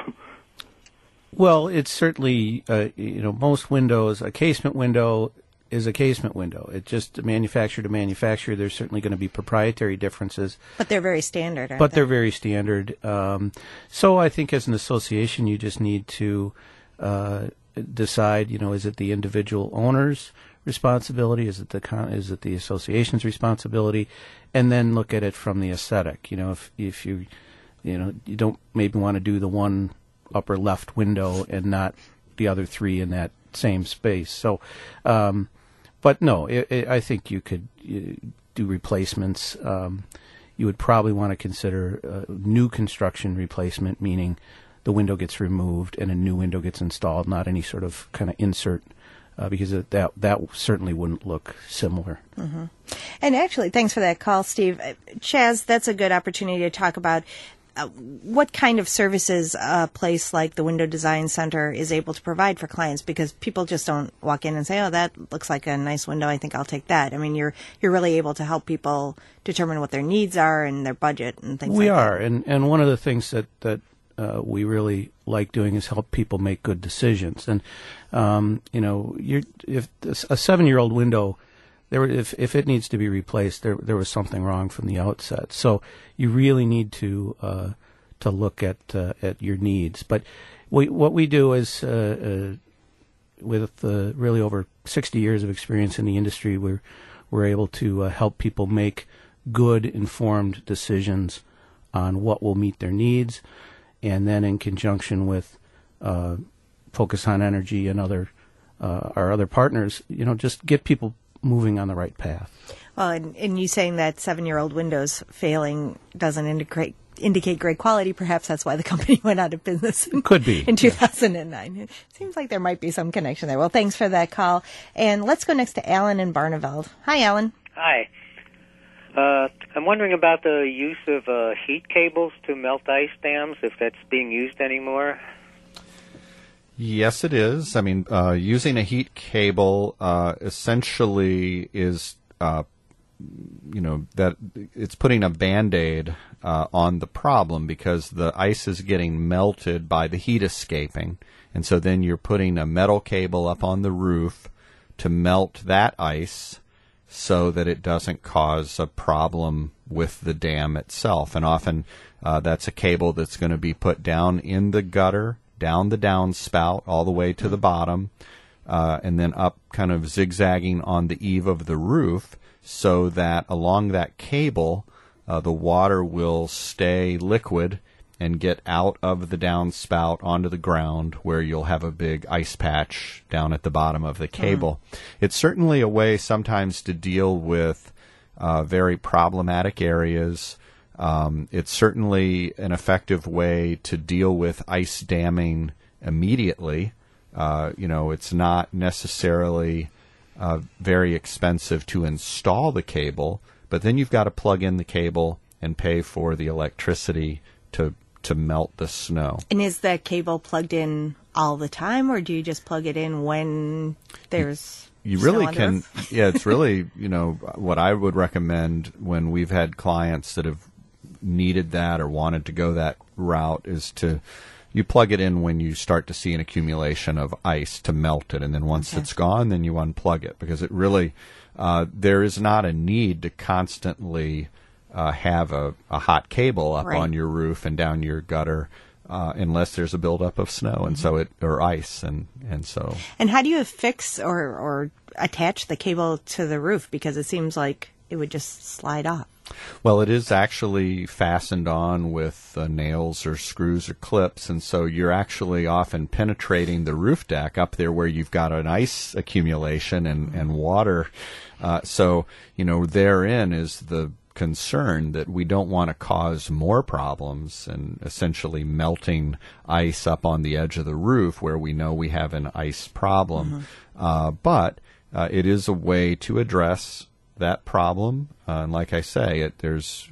Well, it's certainly, uh, you know, most windows, a casement window is a casement window. It just manufacturer to manufacturer. There's certainly going to be proprietary differences. But they're very standard, aren't But they? they're very standard. Um, so I think as an association, you just need to uh, decide, you know, is it the individual owner's responsibility? Is it the con- is it the association's responsibility? And then look at it from the aesthetic. You know, if if you, you know, you don't maybe want to do the one upper left window and not the other three in that same space. So, um, but no, it, it, I think you could uh, do replacements. Um, you would probably want to consider uh, new construction replacement, meaning the window gets removed and a new window gets installed, not any sort of kind of insert, uh, because it, that that certainly wouldn't look similar. Mm-hmm. And actually, thanks for that call, Steve. Uh, Chaz, that's a good opportunity to talk about Uh, what kind of services a place like the Window Design Center is able to provide for clients, because people just don't walk in and say, oh, that looks like a nice window, I think I'll take that. I mean, you're you're really able to help people determine what their needs are and their budget and things We like are, that. and and one of the things that that uh, we really like doing is help people make good decisions. And um, you know, you're, if a seven-year-old window, there if if it needs to be replaced, there there was something wrong from the outset. So you really need to uh, to look at uh, at your needs. But we, what we do is, uh, uh, with uh, really over sixty years of experience in the industry, we're we're able to uh, help people make good, informed decisions on what will meet their needs, and then in conjunction with uh, Focus on Energy and other uh, our other partners, you know, just get people moving on the right path. Well, and, and you saying that seven-year-old windows failing doesn't indicate indicate great quality. Perhaps that's why the company went out of business. In, Could be in two thousand nine. It seems like there might be some connection there. Well, thanks for that call. And let's go next to Alan in Barneveld. Hi, Alan. Hi. Uh, I'm wondering about the use of uh, heat cables to melt ice dams, if that's being used anymore. Yes, it is. I mean, uh, using a heat cable uh, essentially is, uh, you know, that it's putting a Band-Aid uh, on the problem, because the ice is getting melted by the heat escaping. And so then you're putting a metal cable up on the roof to melt that ice so that it doesn't cause a problem with the dam itself. And often uh, that's a cable that's going to be put down in the gutter, down the downspout all the way to the bottom, uh, and then up kind of zigzagging on the eave of the roof, so that along that cable uh, the water will stay liquid and get out of the downspout onto the ground, where you'll have a big ice patch down at the bottom of the cable. Mm. It's certainly a way sometimes to deal with uh, very problematic areas. Um, it's certainly an effective way to deal with ice damming immediately. Uh, you know, it's not necessarily uh, very expensive to install the cable, but then you've got to plug in the cable and pay for the electricity to to melt the snow. And is that cable plugged in all the time, or do you just plug it in when there's You really snow can, yeah, it's really, you know, what I would recommend when we've had clients that have needed that or wanted to go that route is to, you plug it in when you start to see an accumulation of ice to melt it, and then once Okay. it's gone, then you unplug it, because it really, uh, there is not a need to constantly uh, have a, a hot cable up Right. on your roof and down your gutter. uh, unless there's a buildup of snow, and so it or ice, and and so. And how do you fix or or attach the cable to the roof? Because it seems like it would just slide off. Well, it is actually fastened on with uh, nails or screws or clips, and so you're actually often penetrating the roof deck up there where you've got an ice accumulation and, and water. Uh, so, you know, therein is the concern that we don't want to cause more problems and essentially melting ice up on the edge of the roof where we know we have an ice problem. Mm-hmm. Uh, but uh, it is a way to address that problem, uh, and like I say, it there's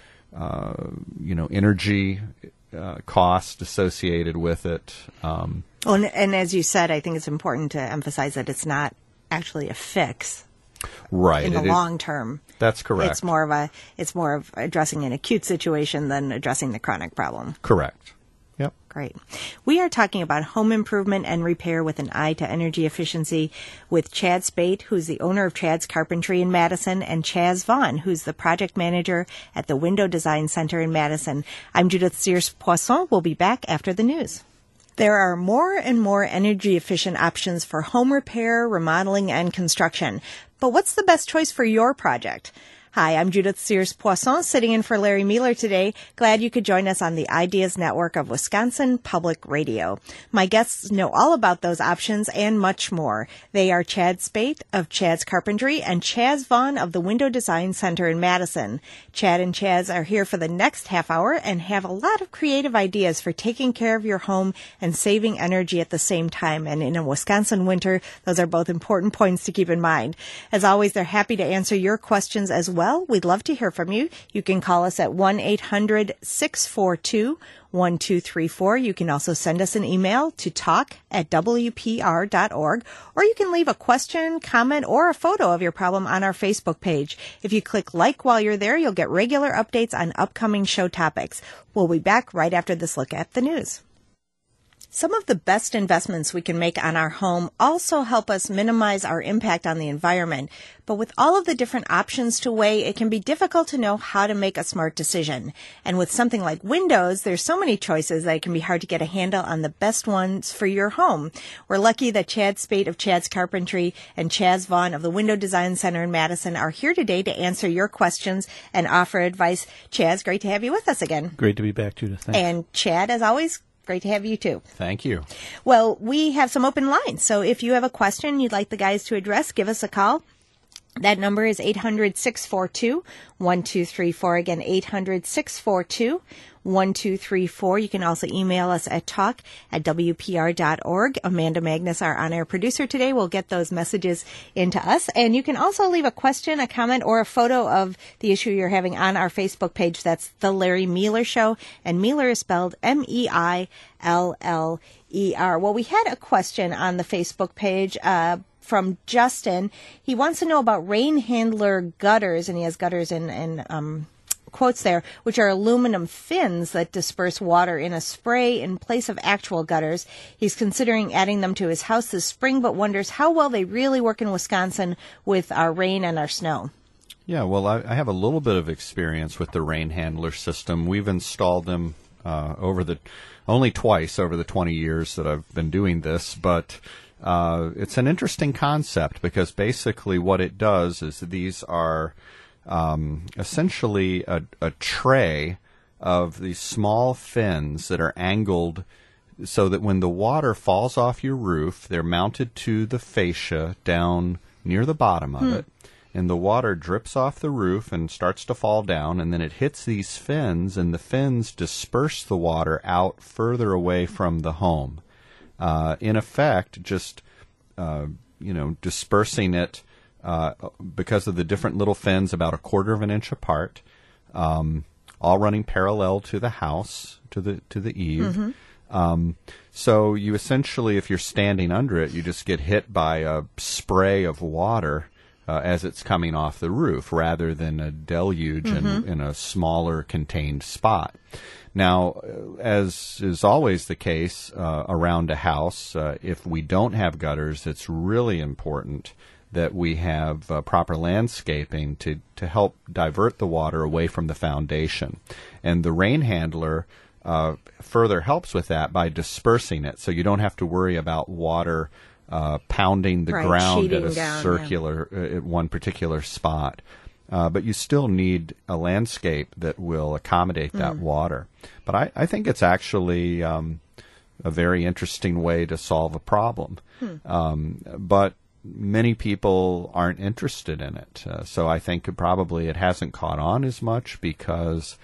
uh, you know energy uh, cost associated with it. Um, well, and, and as you said, I think it's important to emphasize that it's not actually a fix, right? In the it, long term, that's correct. It's more of a it's more of addressing an acute situation than addressing the chronic problem. Correct. Yep. Great. We are talking about home improvement and repair with an eye to energy efficiency with Chad Spate, who's the owner of Chad's Carpentry in Madison, and Chaz Vaughn, who's the project manager at the Window Design Center in Madison. I'm Judith Sears-Poisson. We'll be back after the news. There are more and more energy-efficient options for home repair, remodeling, and construction. But what's the best choice for your project? Hi, I'm Judith Sears-Poisson, sitting in for Larry Mueller today. Glad you could join us on the Ideas Network of Wisconsin Public Radio. My guests know all about those options and much more. They are Chad Spate of Chad's Carpentry and Chaz Vaughn of the Window Design Center in Madison. Chad and Chaz are here for the next half hour and have a lot of creative ideas for taking care of your home and saving energy at the same time. And in a Wisconsin winter, those are both important points to keep in mind. As always, they're happy to answer your questions as well. Well, we'd love to hear from you. You can call us at one eight hundred six four two one two three four. You can also send us an email to talk at w p r dot org, or you can leave a question, comment, or a photo of your problem on our Facebook page. If you click like while you're there, you'll get regular updates on upcoming show topics. We'll be back right after this look at the news. Some of the best investments we can make on our home also help us minimize our impact on the environment. But with all of the different options to weigh, it can be difficult to know how to make a smart decision. And with something like windows, there's so many choices that it can be hard to get a handle on the best ones for your home. We're lucky that Chad Spate of Chad's Carpentry and Chaz Vaughn of the Window Design Center in Madison are here today to answer your questions and offer advice. Chaz, great to have you with us again. Great to be back, Judith. Thanks. And Chad, as always, great to have you, too. Thank you. Well, we have some open lines, so if you have a question you'd like the guys to address, give us a call. That number is eight hundred six four two one two three four. Again, eight hundred six four two one two three four. You can also email us at talk at w p r dot org. Amanda Magnus, our on-air producer today, will get those messages into us. And you can also leave a question, a comment, or a photo of the issue you're having on our Facebook page. That's The Larry Mueller Show. And Mueller is spelled M E I L L E R. Well, we had a question on the Facebook page, uh, from Justin. He wants to know about rain handler gutters, and he has gutters in, in um, quotes there, which are aluminum fins that disperse water in a spray in place of actual gutters. He's considering adding them to his house this spring, but wonders how well they really work in Wisconsin with our rain and our snow. Yeah, well, I, I have a little bit of experience with the rain handler system. We've installed them uh, over the only twice over the twenty years that I've been doing this, but Uh, it's an interesting concept because basically what it does is these are um, essentially a, a tray of these small fins that are angled so that when the water falls off your roof, they're mounted to the fascia down near the bottom of hmm. it, and the water drips off the roof and starts to fall down, and then it hits these fins, and the fins disperse the water out further away from the home. Uh, in effect, just, uh, you know, dispersing it uh, because of the different little fins about a quarter of an inch apart, um, all running parallel to the house, to the to the eave. Mm-hmm. Um, so you essentially, if you're standing under it, you just get hit by a spray of water uh, as it's coming off the roof, rather than a deluge mm-hmm. in, in a smaller contained spot. Now, as is always the case uh, around a house, uh, if we don't have gutters, it's really important that we have uh, proper landscaping to, to help divert the water away from the foundation. And the rain handler uh, further helps with that by dispersing it, so you don't have to worry about water uh, pounding the right, ground at a down, circular yeah. uh, at one particular spot. Uh, but you still need a landscape that will accommodate that Mm. water. But I, I think it's actually um, a very interesting way to solve a problem. Hmm. Um, but many people aren't interested in it. Uh, so I think it probably it hasn't caught on as much because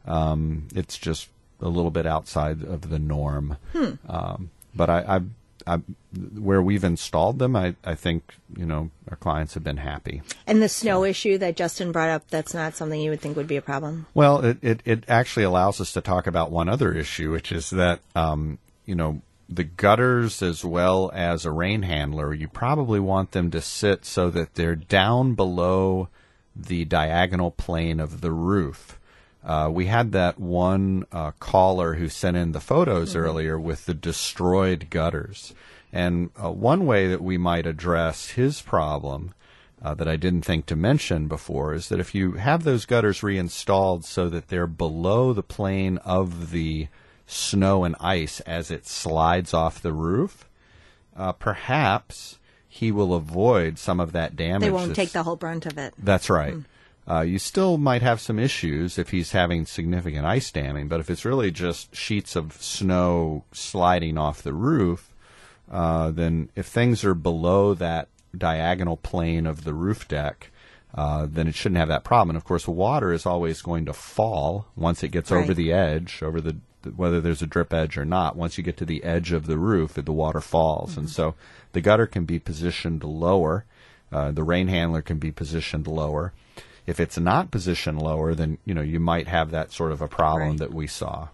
um, it's just a little bit outside of the norm. Hmm. Um, but I, I, I, where we've installed them, I, I think, you know, our clients have been happy. And the snow issue that Justin brought up, that's not something you would think would be a problem? Well, it, it, it actually allows us to talk about one other issue, which is that, um, you know, the gutters as well as a rain handler, you probably want them to sit so that they're down below the diagonal plane of the roof. Uh, we had that one uh, caller who sent in the photos mm-hmm. earlier with the destroyed gutters. And uh, one way that we might address his problem uh, that I didn't think to mention before is that if you have those gutters reinstalled so that they're below the plane of the snow and ice as it slides off the roof, uh, perhaps he will avoid some of that damage. They won't take the whole brunt of it. That's right. Mm. Uh, you still might have some issues if he's having significant ice damming, but if it's really just sheets of snow sliding off the roof, uh, then if things are below that diagonal plane of the roof deck, uh, then it shouldn't have that problem. And of course, water is always going to fall once it gets right. over the edge, over the whether there's a drip edge or not. Once you get to the edge of the roof, the water falls, mm-hmm. and so the gutter can be positioned lower. Uh, the rain handler can be positioned lower. If it's not positioned lower, then you know you might have that sort of a problem right. that we saw.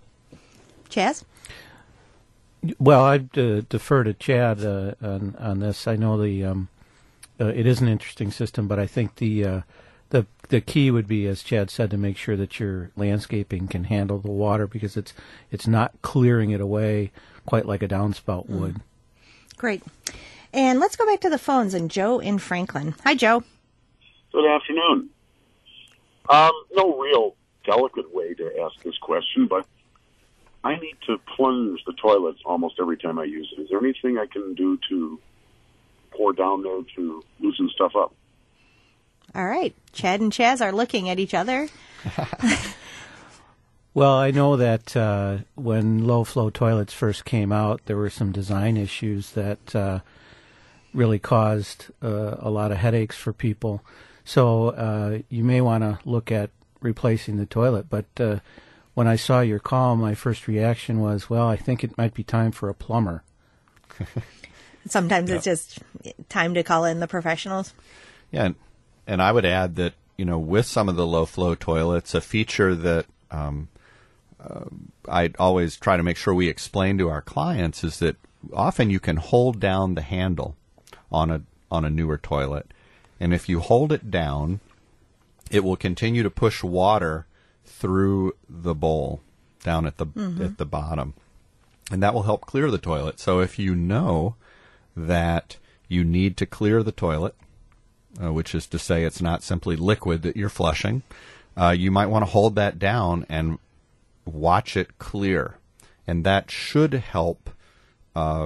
Chaz? Well, I'd uh, defer to Chad uh, on on this. I know the um, uh, it is an interesting system, but I think the uh, the the key would be, as Chad said, to make sure that your landscaping can handle the water because it's it's not clearing it away quite like a downspout mm. would. Great. And let's go back to the phones and Joe in Franklin. Hi, Joe. Good afternoon. Um, no real delicate way to ask this question, but I need to plunge the toilets almost every time I use it. Is there anything I can do to pour down there to loosen stuff up? All right. Chad and Chaz are looking at each other. Well, I know that uh, when low-flow toilets first came out, there were some design issues that uh, really caused uh, a lot of headaches for people. So uh, you may want to look at replacing the toilet. But uh, when I saw your call, my first reaction was, well, I think it might be time for a plumber. Sometimes yep. it's just time to call in the professionals. Yeah, and, and I would add that, you know, with some of the low-flow toilets, a feature that um, uh, I always try to make sure we explain to our clients is that often you can hold down the handle on a on a newer toilet. And if you hold it down, it will continue to push water through the bowl down at the mm-hmm. at the bottom. And that will help clear the toilet. So if you know that you need to clear the toilet, uh, which is to say it's not simply liquid that you're flushing, uh, you might want to hold that down and watch it clear. And that should help uh,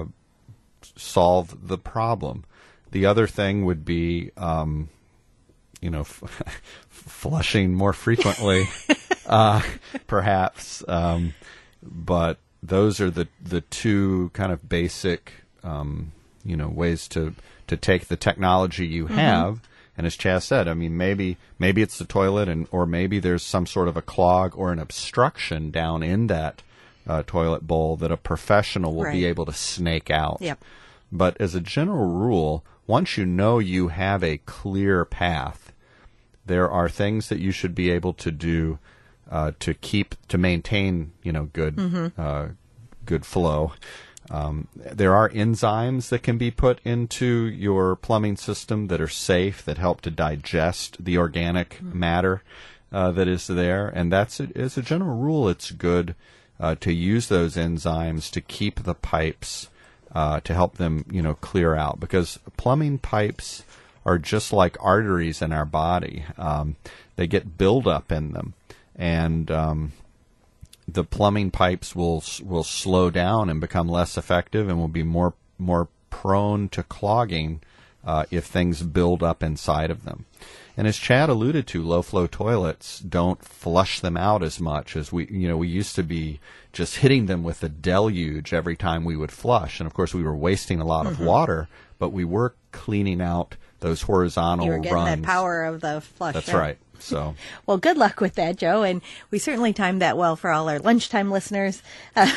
solve the problem. The other thing would be, um, you know, f- flushing more frequently, uh, perhaps. Um, but those are the, the two kind of basic, um, you know, ways to, to take the technology you have. Mm-hmm. And as Chaz said, I mean, maybe maybe it's the toilet, and or maybe there's some sort of a clog or an obstruction down in that uh, toilet bowl that a professional will right. be able to snake out. Yep. But as a general rule, once you know you have a clear path, there are things that you should be able to do uh, to keep to maintain, you know, good mm-hmm. uh, good flow. Um, there are enzymes that can be put into your plumbing system that are safe, that help to digest the organic mm-hmm. matter uh, that is there, and that's as a general rule, it's good uh, to use those enzymes to keep the pipes. Uh, to help them, you know, clear out, because plumbing pipes are just like arteries in our body. Um, they get buildup in them, and um, the plumbing pipes will will slow down and become less effective, and will be more more prone to clogging uh, if things build up inside of them. And as Chad alluded to, low-flow toilets don't flush them out as much as we, you know, we used to be just hitting them with a deluge every time we would flush. And, of course, we were wasting a lot Mm-hmm. of water, but we were cleaning out those horizontal You were getting runs. that power of the flush. That's yeah. right. So, Well, good luck with that, Joe. And we certainly timed that well for all our lunchtime listeners. Uh,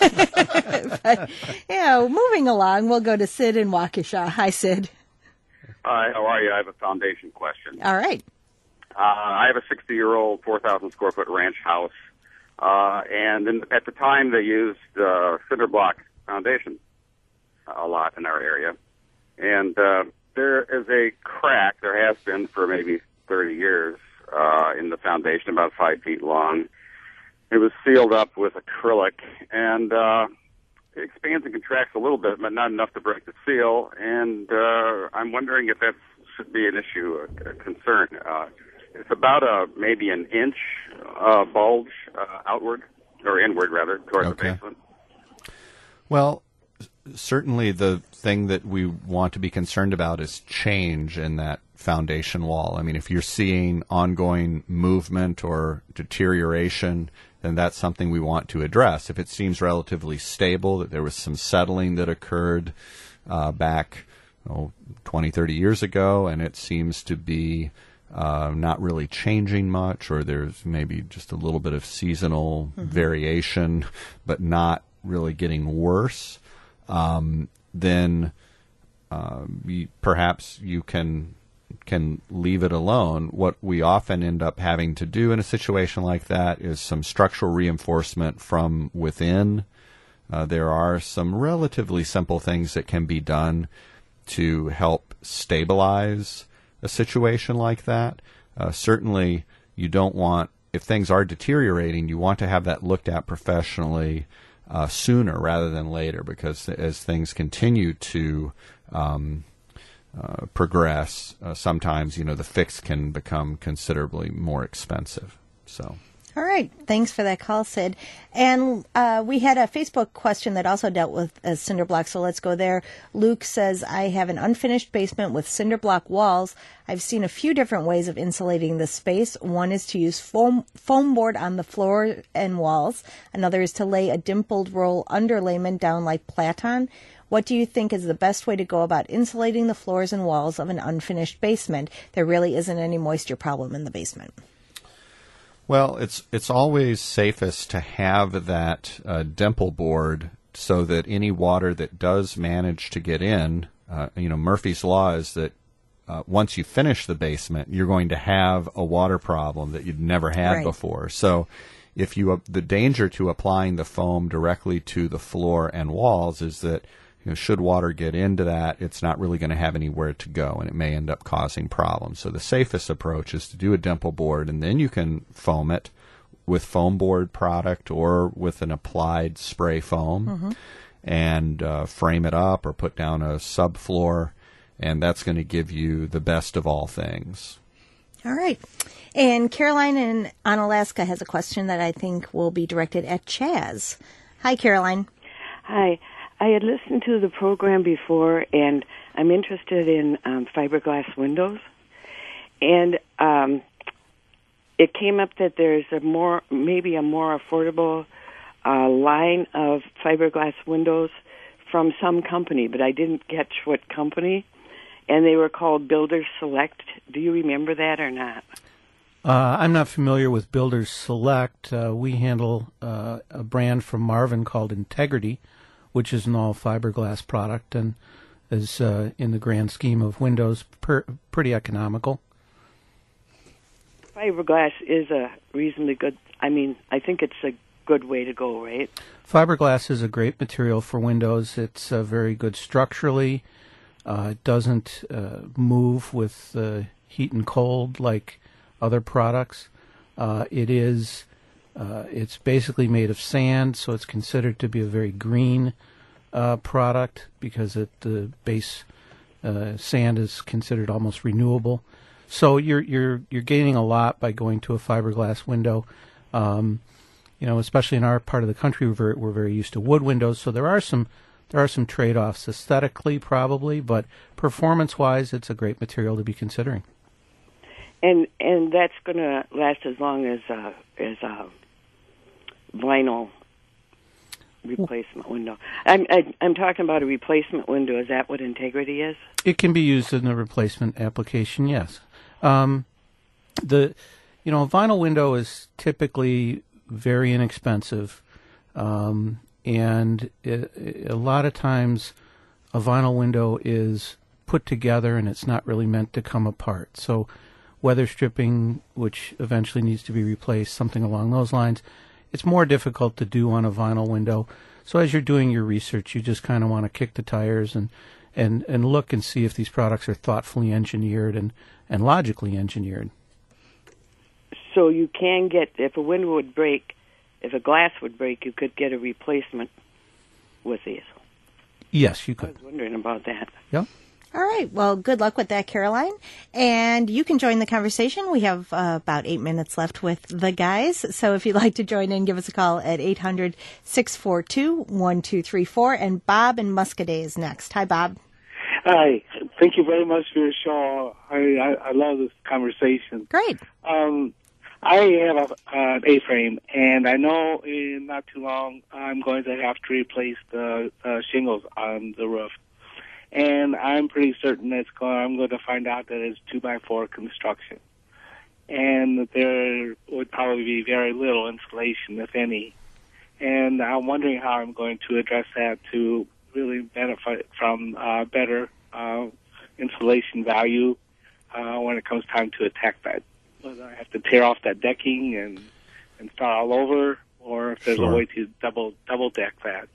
but, yeah, moving along, we'll go to Sid in Waukesha. Hi, Sid. Hi, how are you? I have a foundation question. All right. Uh, I have a sixty-year-old, four thousand square foot ranch house, uh, and in, at the time they used uh, cinder block foundation a lot in our area. And uh, there is a crack, there has been for maybe thirty years, uh, in the foundation, about five feet long. It was sealed up with acrylic, and uh, it expands and contracts a little bit, but not enough to break the seal. And uh, I'm wondering if that should be an issue, a, a concern. Uh, it's about a maybe an inch uh, bulge uh, outward, or inward rather, towards Okay. the basement. well, certainly the thing that we want to be concerned about is change in that foundation wall. I mean, if you're seeing ongoing movement or deterioration, then that's something we want to address. If it seems relatively stable, that there was some settling that occurred uh, back oh, twenty, thirty years ago, and it seems to be uh, not really changing much, or there's maybe just a little bit of seasonal Mhm. variation, but not really getting worse, um, then uh, we, perhaps you can can leave it alone. What we often end up having to do in a situation like that is some structural reinforcement from within. Uh, there are some relatively simple things that can be done to help stabilize a situation like that. Uh, certainly, you don't want, if things are deteriorating, you want to have that looked at professionally uh, sooner rather than later, because as things continue to um, uh, progress, uh, sometimes, you know, the fix can become considerably more expensive. So. All right. Thanks for that call, Sid. And uh, we had a Facebook question that also dealt with uh, cinder block, so let's go there. Luke says, I have an unfinished basement with cinder block walls. I've seen a few different ways of insulating the space. One is to use foam, foam board on the floor and walls. Another is to lay a dimpled roll underlayment down like Platon. What do you think is the best way to go about insulating the floors and walls of an unfinished basement? There really isn't any moisture problem in the basement. Well, it's it's always safest to have that uh, dimple board so that any water that does manage to get in, uh, you know, Murphy's Law is that uh, once you finish the basement, you're going to have a water problem that you'd never had Right. before. So if you, uh, the danger to applying the foam directly to the floor and walls is that, you know, should water get into that, it's not really going to have anywhere to go, and it may end up causing problems. So the safest approach is to do a dimple board, and then you can foam it with foam board product or with an applied spray foam, Mhm. and uh, frame it up or put down a subfloor, and that's going to give you the best of all things. All right. And Caroline in Onalaska has a question that I think will be directed at Chaz. Hi, Caroline. Hi. I had listened to the program before, and I'm interested in um, fiberglass windows. And um, it came up that there's a more, maybe a more affordable uh, line of fiberglass windows from some company, but I didn't catch what company. And they were called Builders Select. Do you remember that or not? Uh, I'm not familiar with Builders Select. Uh, we handle uh, a brand from Marvin called Integrity, which is an all fiberglass product and is, uh, in the grand scheme of windows, per- pretty economical. Fiberglass is a reasonably good, I mean, I think it's a good way to go, right? Fiberglass is a great material for windows. It's uh, very good structurally. Uh, it doesn't uh, move with uh, heat and cold like other products. Uh, it is, uh, it's basically made of sand, so it's considered to be a very green uh, product because it, the base uh, sand is considered almost renewable. So you're you're you're gaining a lot by going to a fiberglass window. Um, you know, especially in our part of the country, we're very, we're very used to wood windows. So there are some there are some trade-offs aesthetically, probably, but performance-wise, it's a great material to be considering. And and that's going to last as long as uh, as a vinyl replacement window. I'm I, I'm talking about a replacement window. Is that what Integrity is? It can be used in the replacement application. Yes. Um, the you know a vinyl window is typically very inexpensive, um, and it, it, a lot of times a vinyl window is put together and it's not really meant to come apart. So weather stripping, which eventually needs to be replaced, something along those lines, it's more difficult to do on a vinyl window. So as you're doing your research, you just kind of want to kick the tires and, and, and look and see if these products are thoughtfully engineered and, and logically engineered. So you can get, if a window would break, if a glass would break, you could get a replacement with these. Yes, you could. I was wondering about that. Yep. All right. Well, good luck with that, Caroline. And you can join the conversation. We have uh, about eight minutes left with the guys. So if you'd like to join in, give us a call at eight hundred, six four two, one two three four. And Bob in Muscadet is next. Hi, Bob. Hi. Thank you very much for your show. I, I, I love this conversation. Great. Um, I have a, uh, an A-frame, and I know in not too long I'm going to have to replace the uh, shingles on the roof. And I'm pretty certain it's going, I'm going to find out that it's two by four construction. And that there would probably be very little insulation, if any. And I'm wondering how I'm going to address that to really benefit from uh, better uh, insulation value uh, when it comes time to attack that. Whether I have to tear off that decking and, and start all over, or if there's Sure. a way to double double deck that.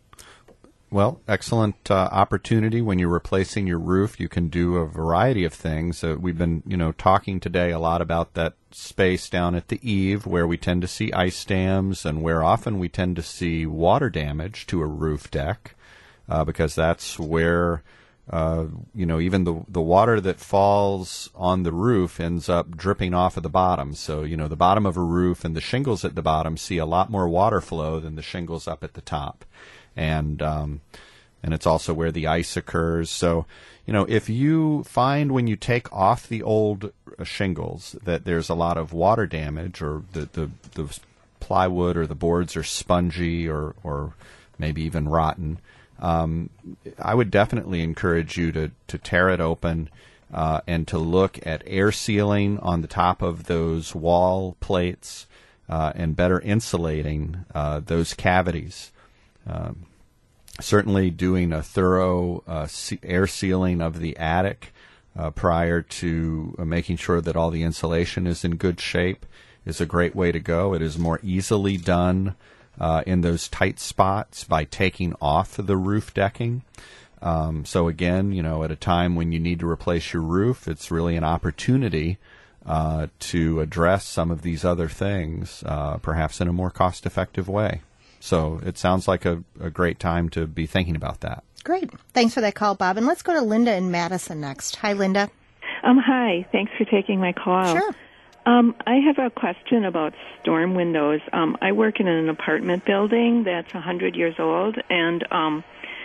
Well, excellent uh, opportunity when you're replacing your roof. You can do a variety of things. Uh, we've been, you know, talking today a lot about that space down at the eave where we tend to see ice dams and where often we tend to see water damage to a roof deck uh, because that's where, uh, you know, even the the water that falls on the roof ends up dripping off of the bottom. So, you know, the bottom of a roof and the shingles at the bottom see a lot more water flow than the shingles up at the top. And um, and it's also where the ice occurs. So, you know, if you find when you take off the old uh, shingles that there's a lot of water damage, or the, the, the plywood or the boards are spongy or, or maybe even rotten, um, I would definitely encourage you to, to tear it open uh, and to look at air sealing on the top of those wall plates uh, and better insulating uh, those cavities. Um, certainly doing a thorough uh, se- air sealing of the attic uh, prior to uh, making sure that all the insulation is in good shape is a great way to go. It is more easily done uh, in those tight spots by taking off the roof decking. Um, so again, you know, at a time when you need to replace your roof, it's really an opportunity uh, to address some of these other things, uh, perhaps in a more cost-effective way. So it sounds like a, a great time to be thinking about that. Great. Thanks for that call, Bob. And let's go to Linda in Madison next. Hi, Linda. Um, hi. Thanks for taking my call. Sure. Um, I have a question about storm windows. Um, I work in an apartment building that's one hundred years old, and um,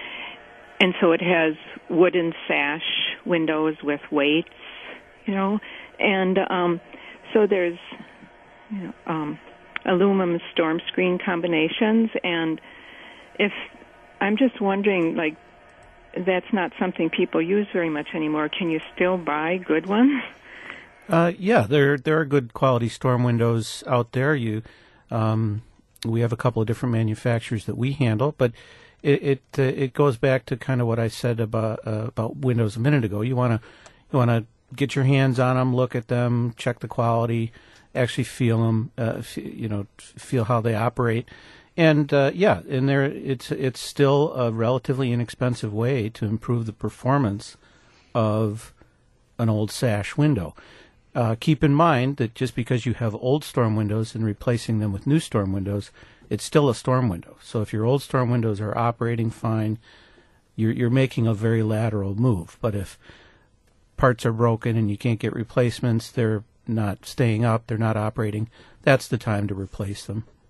and so it has wooden sash windows with weights, you know, and um, so there's, you know, um, aluminum storm screen combinations, and if I'm just wondering, like, that's not something people use very much anymore. Can you still buy good ones? Uh, yeah, there there are good quality storm windows out there. You, um, we have a couple of different manufacturers that we handle, but it it, uh, it goes back to kind of what I said about uh, about windows a minute ago. You want to you want to get your hands on them, look at them, check the quality, actually feel them, uh, f- you know, feel how they operate, and uh, yeah, and there it's it's still a relatively inexpensive way to improve the performance of an old sash window. Uh, keep in mind that just because you have old storm windows and replacing them with new storm windows, it's still a storm window. So if your old storm windows are operating fine, you're you're making a very lateral move. But if parts are broken and you can't get replacements, they're not staying up, they're not operating, that's the time to replace them.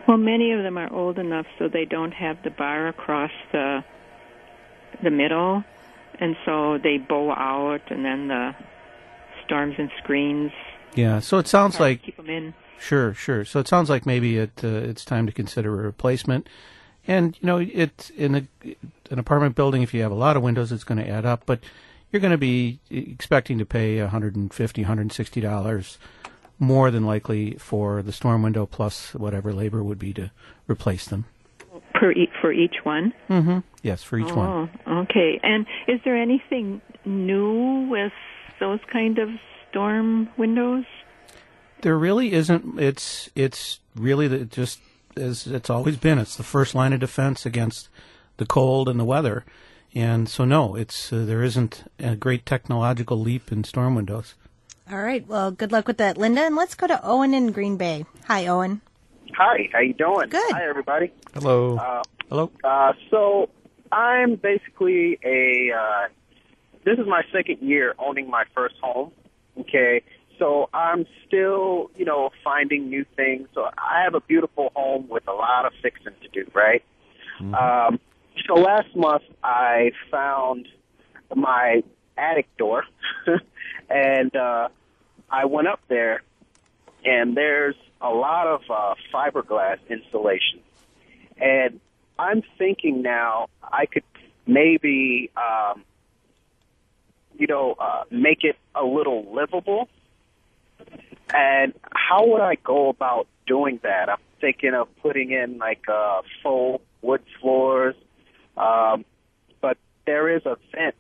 Well, many of them are old enough so they don't have the bar across the the middle, and so they bow out, and then the storms and screens. Yeah, so it sounds hard to like keep them in. Sure, sure. So it sounds like maybe it uh, it's time to consider a replacement. And you know, it in a, an apartment building, if you have a lot of windows, it's going to add up. But you're going to be expecting to pay one hundred fifty dollars, one hundred sixty dollars more than likely for the storm window, plus whatever labor would be to replace them. Per e- for each one? Mm-hmm. Yes, for each oh, one. Okay. And is there anything new with those kind of storm windows? There really isn't. It's it's really the, just as it's always been. It's the first line of defense against the cold and the weather. And so, no, it's uh, there isn't a great technological leap in storm windows. All right. Well, good luck with that, Linda. And let's go to Owen in Green Bay. Hi, Owen. Hi, how you doing? Good. Hi, everybody. Hello. Uh, Hello. Uh, so I'm basically a. Uh, this is my second year owning my first home. Okay, so I'm still, you know, finding new things. So I have a beautiful home with a lot of fixing to do, right? Mm-hmm. Um, so last month I found my attic door, and uh, I went up there, and there's a lot of uh, fiberglass insulation. And I'm thinking now I could maybe, um, you know, uh, make it a little livable. And how would I go about doing that? I'm thinking of putting in like uh, faux wood floors, um, but there is a vent.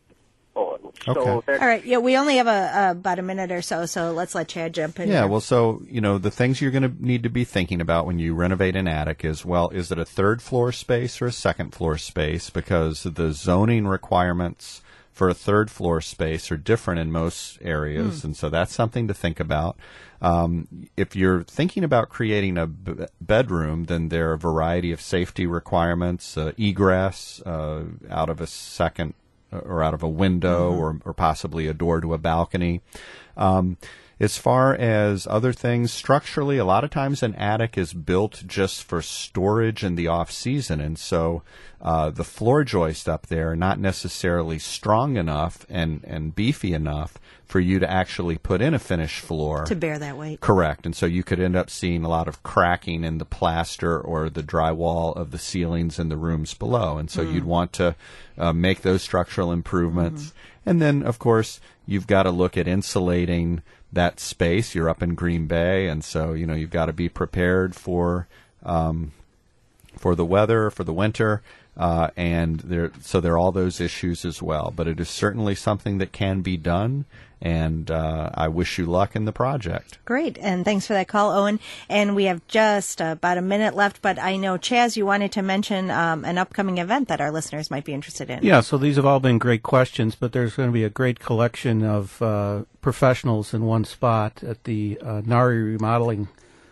So Okay. All right. Yeah, we only have a, a about a minute or so, so let's let Chad jump in. Yeah, here. well, so, you know, the things you're going to need to be thinking about when you renovate an attic is, well, is it a third floor space or a second floor space? Because the zoning requirements for a third floor space are different in most areas, mm. and so that's something to think about. Um, if you're thinking about creating a b- bedroom, then there are a variety of safety requirements, uh, egress uh, out of a second or out of a window, mm-hmm. or, or possibly a door to a balcony. Um, as far as other things, structurally, a lot of times an attic is built just for storage in the off-season, and so uh, the floor joists up there are not necessarily strong enough and, and beefy enough for you to actually put in a finished floor. To bear that weight. Correct. And so you could end up seeing a lot of cracking in the plaster or the drywall of the ceilings in the rooms below. And so mm. you'd want to uh, make those structural improvements. Mm-hmm. And then, of course, you've got to look at insulating that space. You're up in Green Bay, and so, you know, you've got to be prepared for um, for the weather, for the winter. Uh, and there, so there are all those issues as well. But it is certainly something that can be done, and uh, I wish you luck in the project. Great, and thanks for that call, Owen. And we have just uh, about a minute left, but I know, Chaz, you wanted to mention um, an upcoming event that our listeners might be interested in. Yeah, so these have all been great questions, but there's going to be a great collection of uh, professionals in one spot at the uh, Nari Remodeling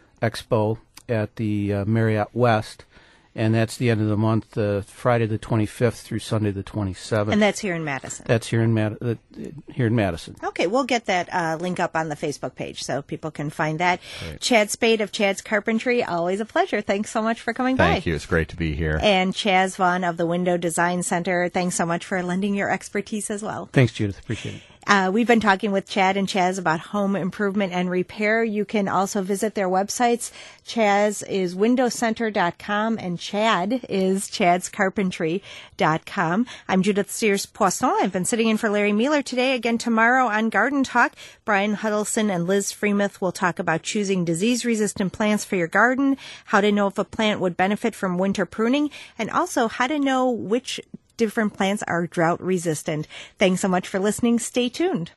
Expo at the uh, Marriott West. And that's the end of the month, uh, Friday the twenty-fifth through Sunday the twenty-seventh. And that's here in Madison. That's here in Mad- uh, here in Madison. Okay, we'll get that uh, link up on the Facebook page so people can find that. Great. Chad Spade of Chad's Carpentry, always a pleasure. Thanks so much for coming Thank by. Thank you. It's great to be here. And Chaz Vaughn of the Window Design Center, thanks so much for lending your expertise as well. Thanks, Judith. Appreciate it. Uh, we've been talking with Chad and Chaz about home improvement and repair. You can also visit their websites. Chaz is window center dot com and Chad is chads carpentry dot com. I'm Judith Sears Poisson. I've been sitting in for Larry Mueller today. Again, tomorrow on Garden Talk, Brian Huddleston and Liz Freemuth will talk about choosing disease-resistant plants for your garden, how to know if a plant would benefit from winter pruning, and also how to know which different plants are drought resistant. Thanks so much for listening. Stay tuned.